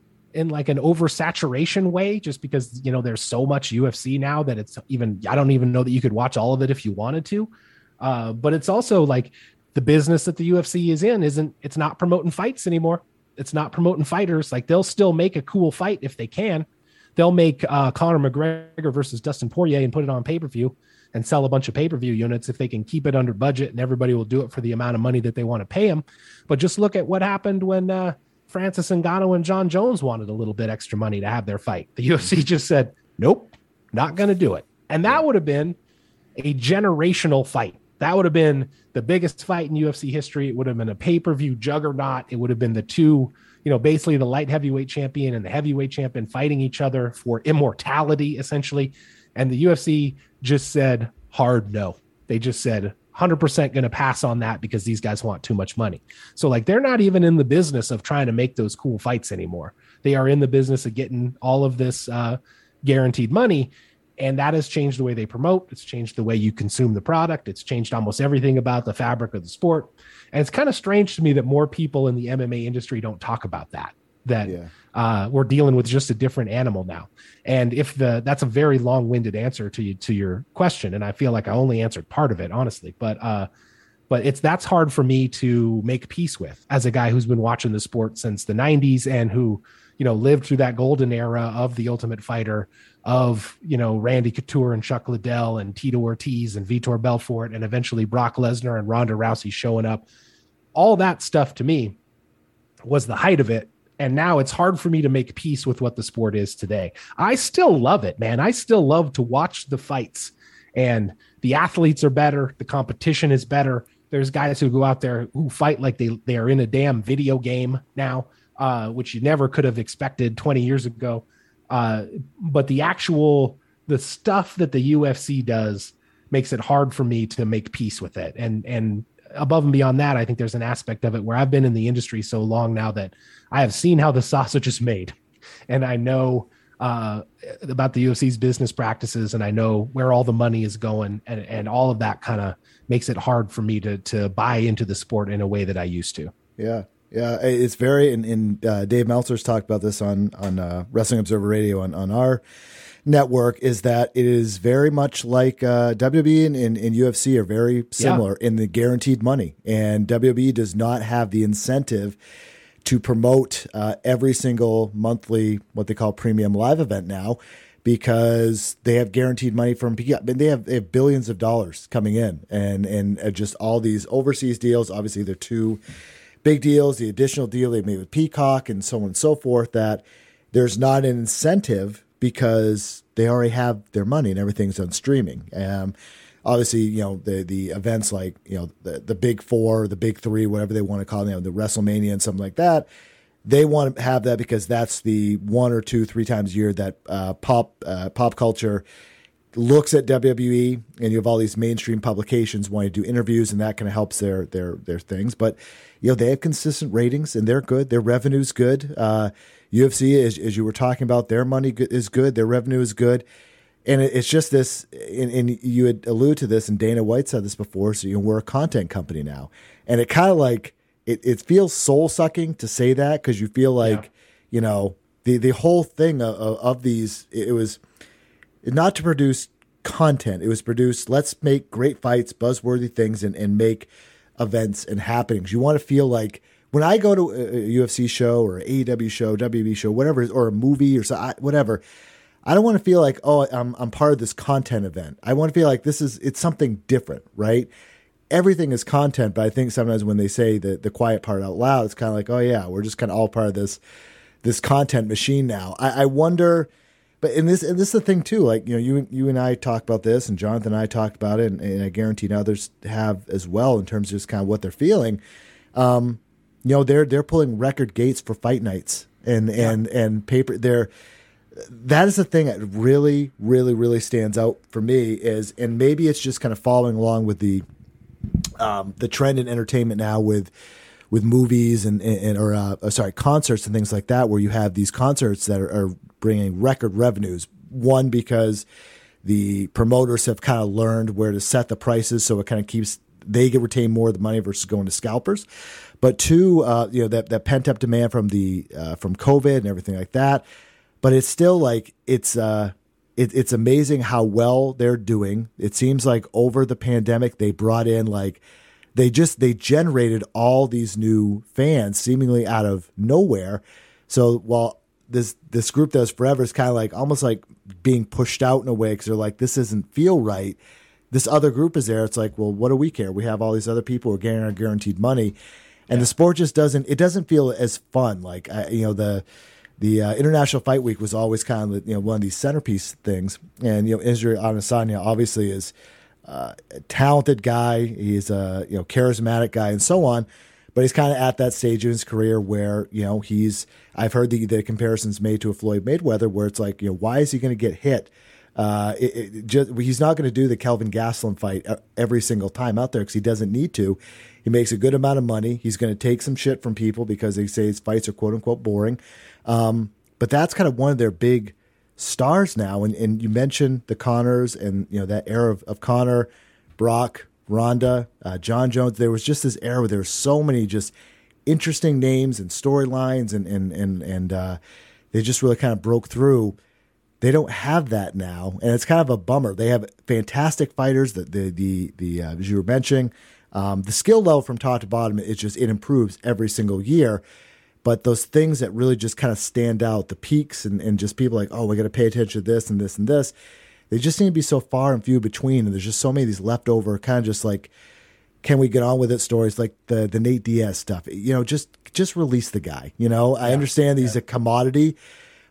oversaturation way, just because, there's so much UFC now that it's I don't even know that you could watch all of it if you wanted to. But it's also like the business that the UFC is in it's not promoting fights anymore. It's not promoting fighters. Like they'll still make a cool fight if they can. They'll make Conor McGregor versus Dustin Poirier and put it on pay-per-view and sell a bunch of pay-per-view units if they can keep it under budget, and everybody will do it for the amount of money that they want to pay them. But just look at what happened when Francis Ngannou and John Jones wanted a little bit extra money to have their fight. The UFC just said, nope, not going to do it. And that would have been a generational fight. That would have been the biggest fight in UFC history. It would have been a pay-per-view juggernaut. It would have been the two, basically the light heavyweight champion and the heavyweight champion fighting each other for immortality, essentially. And the UFC just said hard no. They just said 100% going to pass on that because these guys want too much money. So like they're not even in the business of trying to make those cool fights anymore. They are in the business of getting all of this guaranteed money. And that has changed the way they promote. It's changed the way you consume the product. It's changed almost everything about the fabric of the sport. And it's kind of strange to me that more people in the MMA industry don't talk about that. We're dealing with just a different animal now. And that's a very long-winded answer to your question. And I feel like I only answered part of it, honestly, but that's hard for me to make peace with as a guy who's been watching the sport since the 90s and who, lived through that golden era of the Ultimate Fighter, of, Randy Couture and Chuck Liddell and Tito Ortiz and Vitor Belfort, and eventually Brock Lesnar and Ronda Rousey showing up. All that stuff to me was the height of it. And now it's hard for me to make peace with what the sport is today. I still love it, man. I still love to watch the fights And the athletes are better. The competition is better. There's guys who go out there who fight like they are in a damn video game now, which you never could have expected 20 years ago. But the stuff that the UFC does makes it hard for me to make peace with it. And above and beyond that, I think there's an aspect of it where I've been in the industry so long now that I have seen how the sausage is made, and I know about the UFC's business practices, and I know where all the money is going, and all of that kind of makes it hard for me to buy into the sport in a way that I used to. Yeah. Yeah. It's very, and Dave Meltzer's talked about this on Wrestling Observer Radio on our network, is that it is very much like WWE and UFC are very similar in the guaranteed money, and WWE does not have the incentive to promote every single monthly, what they call premium live event now, because they have guaranteed money from, they have billions of dollars coming in, and just all these overseas deals. Obviously, they're two big deals, the additional deal they made with Peacock and so on and so forth, that there's not an incentive because they already have their money and everything's on streaming. Obviously, the events like, the big four, the big three, whatever they want to call them, the WrestleMania and something like that, they want to have that because that's the 1 or 2, 3 times a year that pop culture looks at WWE, and you have all these mainstream publications wanting to do interviews, and that kind of helps their things. But they have consistent ratings, and they're good. Their revenue's good. UFC, as you were talking about, their money is good. Their revenue is good. And it's just this, and you had alluded to this, and Dana White said this before, so we're a content company now. And it kind of like, it feels soul-sucking to say that, because you feel like, the whole thing of these, it was not to produce content. It was produce, let's make great fights, buzzworthy things, and make events and happenings. You want to feel like, when I go to a UFC show or an AEW show, WB show, whatever it is, or a movie or whatever, I don't want to feel like, oh, I'm part of this content event. I want to feel like it's something different, right? Everything is content, but I think sometimes when they say the quiet part out loud, it's kind of like, oh yeah, we're just kind of all part of this content machine now. I wonder, but this is the thing too. Like you and I talked about this, and Jonathan and I talked about it, and I guarantee others have as well in terms of just kind of what they're feeling. They're pulling record gates for fight nights and paper. That is the thing that really, really, really stands out for me is, and maybe it's just kind of following along with the trend in entertainment now with movies or concerts and things like that, where you have these concerts that are bringing record revenues. One, because the promoters have kind of learned where to set the prices, so it kind of keeps, they get retain more of the money versus going to scalpers. But two, that pent up demand from from COVID and everything like that. But it's still like it's amazing how well they're doing. It seems like over the pandemic they brought in they generated all these new fans seemingly out of nowhere. So while this group that was forever is kind of like almost like being pushed out in a way because they're like, this doesn't feel right. This other group is there. It's like, well, what do we care? We have all these other people who are getting our guaranteed money, and the sport just doesn't feel as fun. Like the International Fight Week was always kind of one of these centerpiece things, and Israel Adesanya obviously is a talented guy. He's a charismatic guy and so on, but he's kind of at that stage in his career where I've heard the comparisons made to a Floyd Mayweather, where it's like why is he going to get hit? He's not going to do the Kelvin Gastelum fight every single time out there because he doesn't need to. He makes a good amount of money. He's going to take some shit from people because they say his fights are quote unquote boring. But that's kind of one of their big stars now. And you mentioned the Connors and that era of Connor, Brock, Ronda, John Jones. There was just this era where there were so many just interesting names and storylines, and they just really kind of broke through. They don't have that now, and it's kind of a bummer. They have fantastic fighters. The as you were mentioning, the skill level from top to bottom, it improves every single year. But those things that really just kind of stand out, the peaks and just people like, oh, we got to pay attention to this and this and this. They just need to be so far and few between, and there's just so many of these leftover kind of just like, can we get on with it stories like the Nate Diaz stuff? Just release the guy. I understand he's a commodity.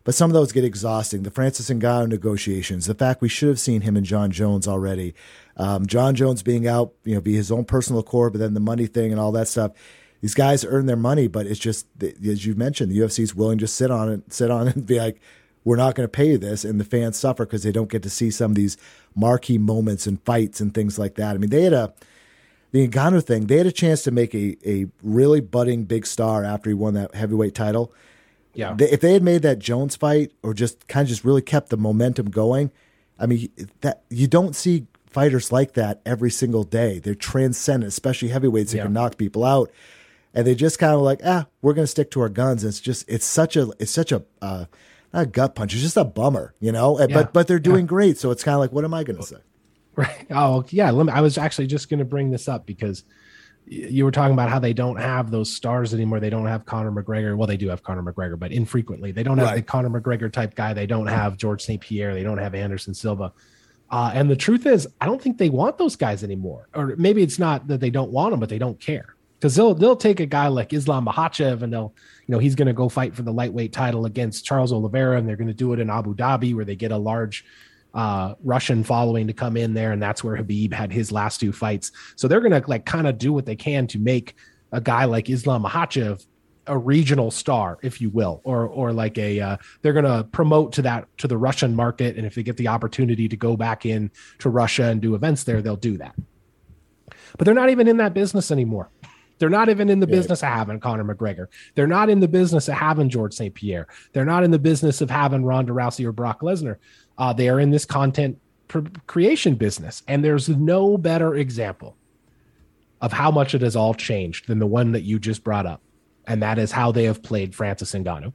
but some of those get exhausting. The Francis Ngannou negotiations, the fact we should have seen him and John Jones already. John Jones being out, be his own personal accord, but then the money thing and all that stuff. These guys earn their money, but it's just, as you mentioned, the UFC is willing to sit on it and be like, we're not going to pay you this, and the fans suffer because they don't get to see some of these marquee moments and fights and things like that. I mean, the Ngannou thing, they had a chance to make a really budding big star after he won that heavyweight title. Yeah. If they had made that Jones fight or just really kept the momentum going, I mean, that you don't see fighters like that every single day. They're transcendent, especially heavyweights that can knock people out. And they just kind of like, we're going to stick to our guns. And it's such a not a gut punch. It's just a bummer, but they're doing great. So it's kind of like, what am I going to say? Right. Oh yeah. I was actually just going to bring this up because you were talking about how they don't have those stars anymore. They don't have Conor McGregor. Well, they do have Conor McGregor, but infrequently. They don't have the Conor McGregor type guy. They don't have George St. Pierre. They don't have Anderson Silva. And the truth is, I don't think they want those guys anymore. Or maybe it's not that they don't want them, but they don't care. Because they'll take a guy like Islam Makhachev and he's going to go fight for the lightweight title against Charles Oliveira, and they're going to do it in Abu Dhabi where they get a large Russian following to come in there, and that's where Khabib had his last 2 fights. So they're going to kind of do what they can to make a guy like Islam Makhachev a regional star, if you will, or like they're going to promote to the Russian market, and if they get the opportunity to go back in to Russia and do events there, they'll do that. But they're not even in that business anymore. They're not even in the business of having Conor McGregor. They're not in the business of having George St. Pierre. They're not in the business of having Ronda Rousey or Brock Lesnar. They are in this content creation business. And there's no better example of how much it has all changed than the one that you just brought up. And that is how they have played Francis Ngannou.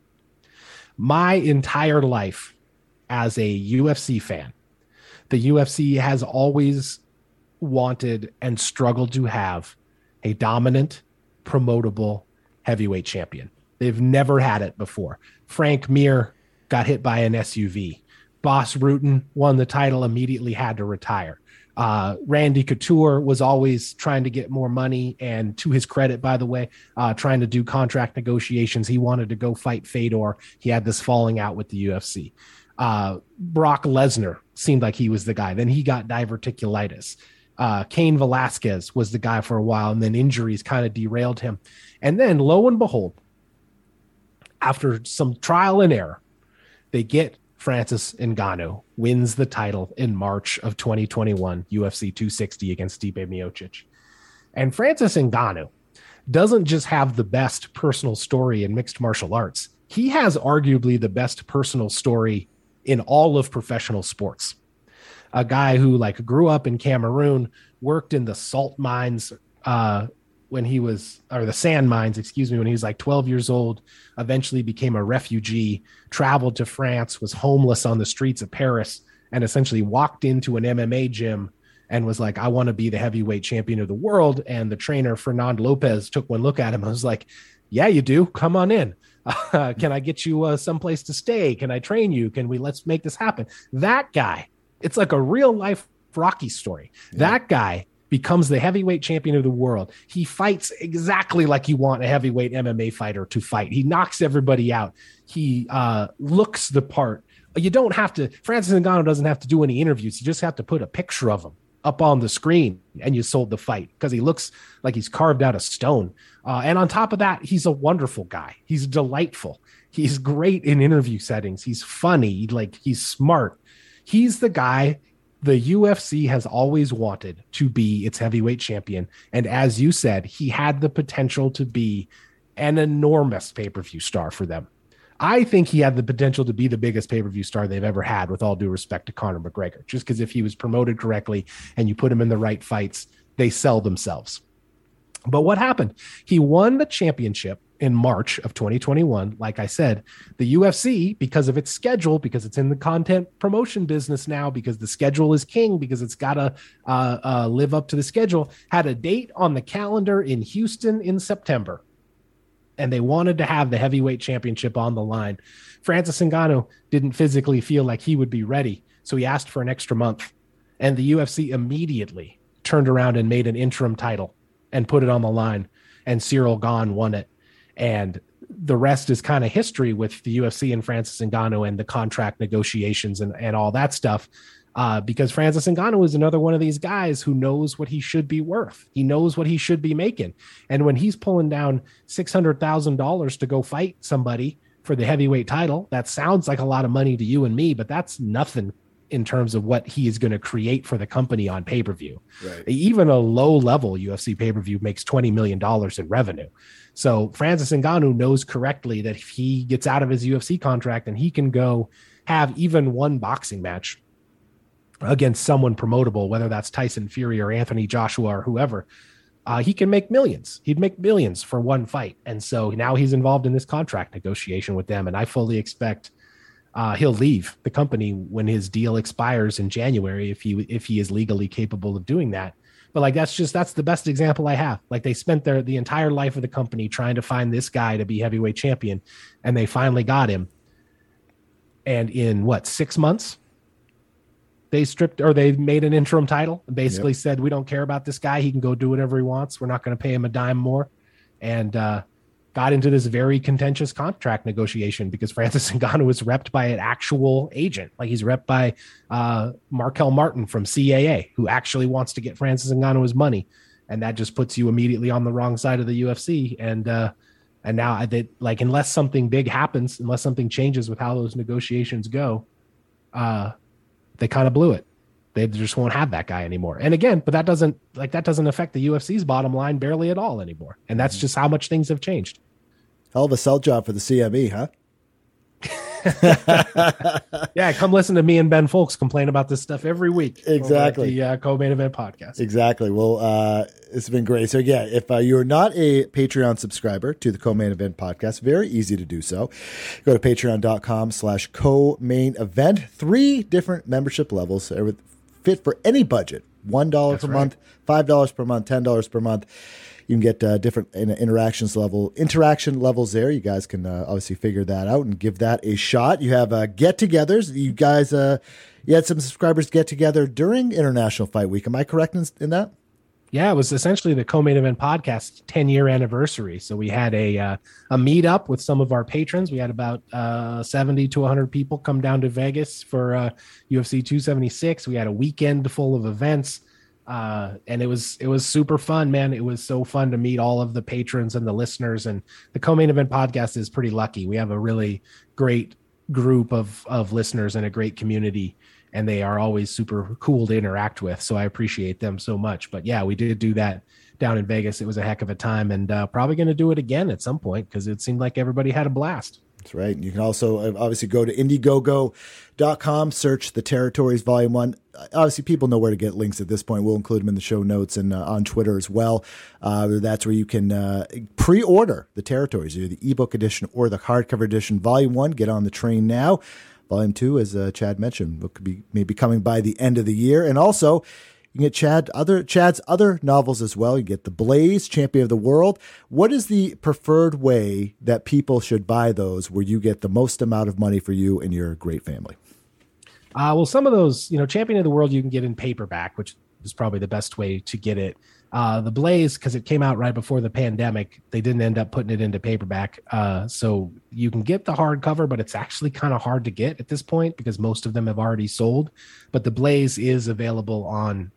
My entire life as a UFC fan, the UFC has always wanted and struggled to have a dominant, promotable heavyweight champion. They've never had it before. Frank Mir got hit by an SUV. Bas Rutten won the title, immediately had to retire. Randy Couture was always trying to get more money, and to his credit, by the way, trying to do contract negotiations. He wanted to go fight Fedor. He had this falling out with the UFC. Brock Lesnar seemed like he was the guy. Then he got diverticulitis. Cain Velasquez was the guy for a while, and then injuries kind of derailed him. And then, lo and behold, after some trial and error, they get Francis Ngannou, wins the title in March of 2021, UFC 260 against Stipe Miocic. And Francis Ngannou doesn't just have the best personal story in mixed martial arts. He has arguably the best personal story in all of professional sports. A guy who grew up in Cameroon, worked in the salt mines when he was, or the sand mines, when he was 12 years old, eventually became a refugee, traveled to France, was homeless on the streets of Paris, and essentially walked into an MMA gym and was like, I want to be the heavyweight champion of the world. And the trainer, Fernand Lopez, took one look at him and was like, yeah, you do. Come on in. Can I get you someplace to stay? Can I train you? Let's make this happen. That guy, it's like a real life Rocky story. Yeah. That guy becomes the heavyweight champion of the world. He fights exactly like you want a heavyweight MMA fighter to fight. He knocks everybody out. He looks the part. You don't have to, Francis Ngannou doesn't have to do any interviews. You just have to put a picture of him up on the screen and you sold the fight because he looks like he's carved out of stone. And on top of that, he's a wonderful guy. He's delightful. He's great in interview settings. He's funny. He's smart. He's the guy the UFC has always wanted to be its heavyweight champion. And as you said, he had the potential to be an enormous pay-per-view star for them. I think he had the potential to be the biggest pay-per-view star they've ever had, with all due respect to Conor McGregor, just because if he was promoted correctly and you put him in the right fights, they sell themselves. But what happened? He won the championship in March of 2021. Like I said, the UFC, because of its schedule, because it's in the content promotion business now, because the schedule is king, because it's got to live up to the schedule, had a date on the calendar in Houston in September. And they wanted to have the heavyweight championship on the line. Francis Ngannou didn't physically feel like he would be ready, so he asked for an extra month. And the UFC immediately turned around and made an interim title and put it on the line. And Cyril Gane won it. And the rest is kind of history with the UFC and Francis Ngannou and the contract negotiations and all that stuff. Because Francis Ngannou is another one of these guys who knows what he should be worth. He knows what he should be making. And when he's pulling down $600,000 to go fight somebody for the heavyweight title, that sounds like a lot of money to you and me, but that's nothing in terms of what he is going to create for the company on pay-per-view. Right. Even a low-level UFC pay-per-view makes $20 million in revenue. So Francis Ngannou knows correctly that if he gets out of his UFC contract and he can go have even one boxing match against someone promotable, whether that's Tyson Fury or Anthony Joshua or whoever, he can make millions. He'd make millions for one fight. And so now he's involved in this contract negotiation with them. And I fully expect he'll leave the company when his deal expires in January, if he is legally capable of doing that. But like, that's the best example I have. Like, they spent the entire life of the company trying to find this guy to be heavyweight champion, and they finally got him. And in 6 months, they made an interim title and basically said, we don't care about this guy. He can go do whatever he wants. We're not going to pay him a dime more. And got into this very contentious contract negotiation because Francis Ngannou was repped by an actual agent. Like, he's repped by Markel Martin from CAA, who actually wants to get Francis Ngannou his money. And that just puts you immediately on the wrong side of the UFC. And now unless something big happens, unless something changes with how those negotiations go, they kind of blew it. They just won't have that guy anymore. And again, but that doesn't affect the UFC's bottom line barely at all anymore. And that's just how much things have changed. Hell of a sell job for the CME, huh? Yeah, come listen to me and Ben Folks complain about this stuff every week. Exactly. The Co-Main Event podcast. Exactly. Well, it's been great. So yeah, if you're not a Patreon subscriber to the Co-Main Event podcast, very easy to do so. Go to patreon.com/co-main event. 3 different membership levels, fit for any budget. $1 per month, $5 per month, $10 per month. You can get different interaction levels there. You guys can obviously figure that out and give that a shot. You have get-togethers. You guys, you had some subscribers get together during International Fight Week. Am I correct in that? Yeah, it was essentially the Co-Main Event podcast 10-year anniversary. So we had a meetup with some of our patrons. We had about 70 to 100 people come down to Vegas for UFC 276. We had a weekend full of events. And it was super fun, man. It was so fun to meet all of the patrons and the listeners. And the Co-Main Event podcast is pretty lucky. We have a really great group of listeners and a great community, and they are always super cool to interact with. So I appreciate them so much. But yeah, we did do that down in Vegas. It was a heck of a time, and probably going to do it again at some point because it seemed like everybody had a blast. That's right. You can also obviously go to Indiegogo.com, search The Territories Volume 1. Obviously, people know where to get links at this point. We'll include them in the show notes and on Twitter as well. That's where you can pre-order The Territories, either the ebook edition or the hardcover edition. Volume 1, get on the train now. Volume 2, as Chad mentioned, could be maybe coming by the end of the year. And also, you can get Chad's other novels as well. You get The Blaze, Champion of the World. What is the preferred way that people should buy those where you get the most amount of money for you and your great family? Well, some of those, Champion of the World you can get in paperback, which is probably the best way to get it. The Blaze, because it came out right before the pandemic, they didn't end up putting it into paperback. So you can get the hardcover, but it's actually kind of hard to get at this point because most of them have already sold. But the Blaze is available on,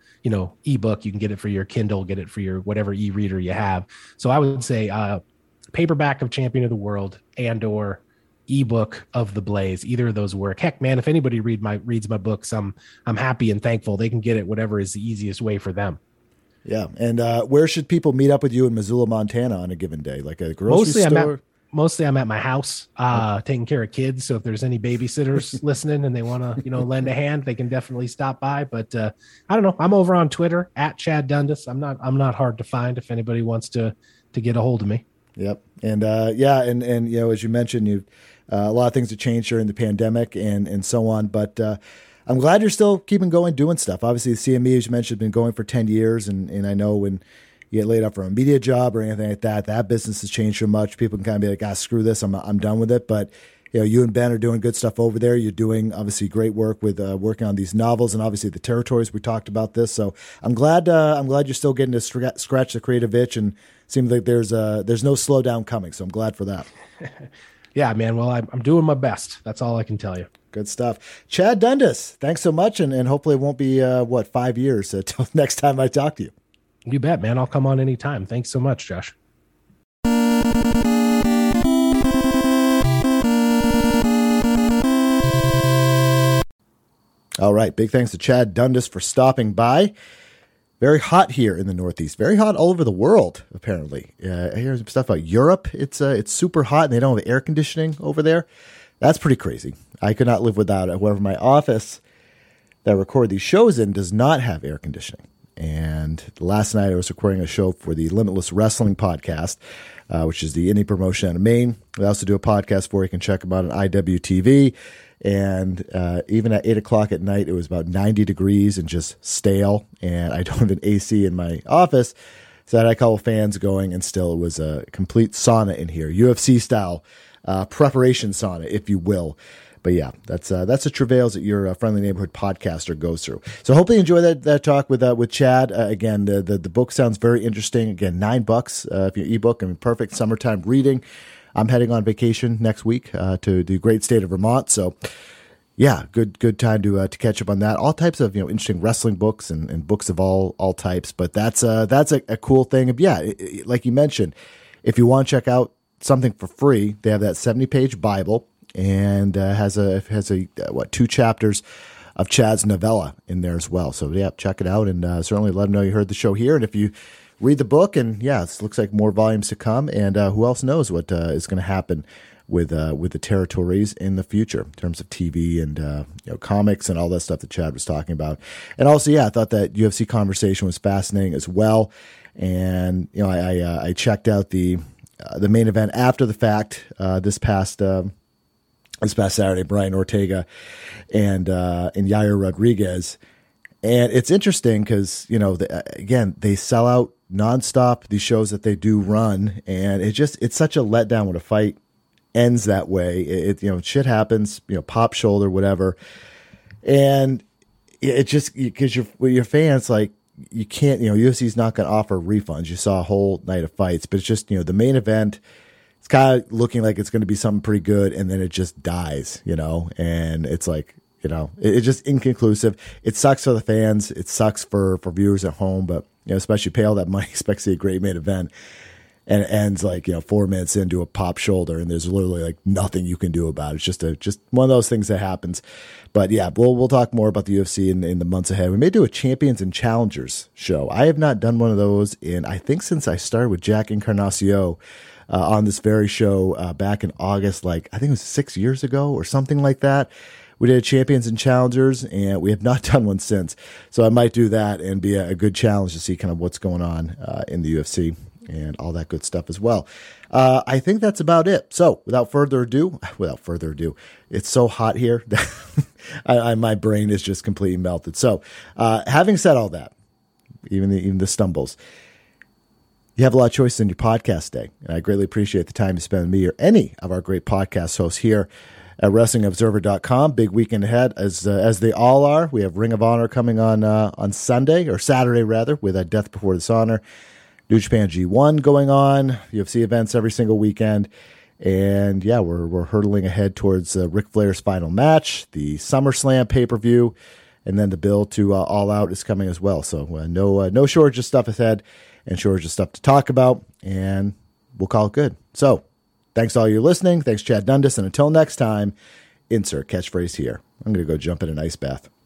ebook. You can get it for your Kindle, get it for your whatever e-reader you have. So I would say paperback of Champion of the World and or ebook of The Blaze. Either of those work. Heck, man, if anybody reads my books, I'm happy and thankful. They can get it whatever is the easiest way for them. Yeah. And where should people meet up with you in Missoula, Montana on a given day? Like a grocery store? Mostly I'm at my house taking care of kids. So if there's any babysitters listening and they want to, lend a hand, they can definitely stop by. But I don't know. I'm over on Twitter at Chad Dundas. I'm not hard to find if anybody wants to get a hold of me. Yep. And and as you mentioned, a lot of things have changed during the pandemic and so on. But I'm glad you're still keeping going, doing stuff. Obviously, the CME, as you mentioned, has been going for 10 years. And I know when you get laid off from a media job or anything like that, that business has changed so much. People can kind of be like, screw this. I'm done with it. But you and Ben are doing good stuff over there. You're doing obviously great work with working on these novels and obviously the territories. We talked about this, so I'm glad you're still getting to scratch the creative itch, and seems like there's no slowdown coming. So I'm glad for that. Yeah, man. Well, I'm doing my best. That's all I can tell you. Good stuff. Chad Dundas, thanks so much, and hopefully it won't be 5 years until next time I talk to you. You bet, man. I'll come on anytime. Thanks so much, Josh. All right. Big thanks to Chad Dundas for stopping by. Very hot here in the Northeast. Very hot all over the world, apparently. I hear some stuff about Europe. It's super hot, and they don't have air conditioning over there. That's pretty crazy. I could not live without it. However, my office that I record these shows in does not have air conditioning. And last night I was recording a show for the Limitless Wrestling podcast, which is the indie promotion out of Maine. We also do a podcast for you can check them out on IWTV. And even at 8 o'clock at night, it was about 90 degrees and just stale. And I don't have an AC in my office. So I had a couple fans going, and still it was a complete sauna in here, UFC style preparation sauna, if you will. But yeah, that's the travails that your friendly neighborhood podcaster goes through. So hopefully you enjoy that talk with Chad. Again, the book sounds very interesting. Again, $9 if you're ebook. I mean, perfect summertime reading. I'm heading on vacation next week to the great state of Vermont. So yeah, good time to catch up on that. All types of interesting wrestling books and books of all types. But that's a cool thing. Yeah, like you mentioned, if you want to check out something for free, they have that 70-page Bible. And has 2 chapters of Chad's novella in there as well. So yeah, check it out, and certainly let them know you heard the show here. And if you read the book, and yeah, it looks like more volumes to come. And who else knows what is going to happen with the territories in the future in terms of TV and comics and all that stuff that Chad was talking about. And also, yeah, I thought that UFC conversation was fascinating as well. And I checked out the main event after the fact this past Saturday, Brian Ortega and Yair Rodriguez. And it's interesting because, again, they sell out nonstop, these shows that they do run. And it's such a letdown when a fight ends that way. Shit happens, pop shoulder, whatever. And it just, because your fans, like, you can't, UFC's not going to offer refunds. You saw a whole night of fights, but it's just, the main event, it's kind of looking like it's going to be something pretty good, and then it just dies, and it's like, it's just inconclusive. It sucks for the fans. It sucks for viewers at home, but, especially pay all that money, expect to see a great main event, and it ends like, 4 minutes into a pop shoulder, and there's literally like nothing you can do about it. It's just one of those things that happens. But yeah, we'll talk more about the UFC in the months ahead. We may do a Champions and Challengers show. I have not done one of those since I started with Jack Encarnacion on this very show back in August, I think it was 6 years ago or something like that. We did a Champions and Challengers, and we have not done one since. So I might do that and be a good challenge to see kind of what's going on in the UFC and all that good stuff as well. I think that's about it. So without further ado, it's so hot here that my brain is just completely melted. So having said all that, even the stumbles, you have a lot of choices in your podcast day, and I greatly appreciate the time you spend with me or any of our great podcast hosts here at WrestlingObserver.com. Big weekend ahead, as they all are. We have Ring of Honor coming on Sunday, or Saturday rather, with Death Before Dishonor. New Japan G1 going on. UFC events every single weekend. And yeah, we're hurtling ahead towards Ric Flair's final match, the SummerSlam pay-per-view, and then the build to All Out is coming as well. So no shortage of stuff ahead, and shortage of stuff to talk about, and we'll call it good. So thanks to all you listening. Thanks, Chad Dundas. And until next time, insert catchphrase here. I'm going to go jump in an ice bath.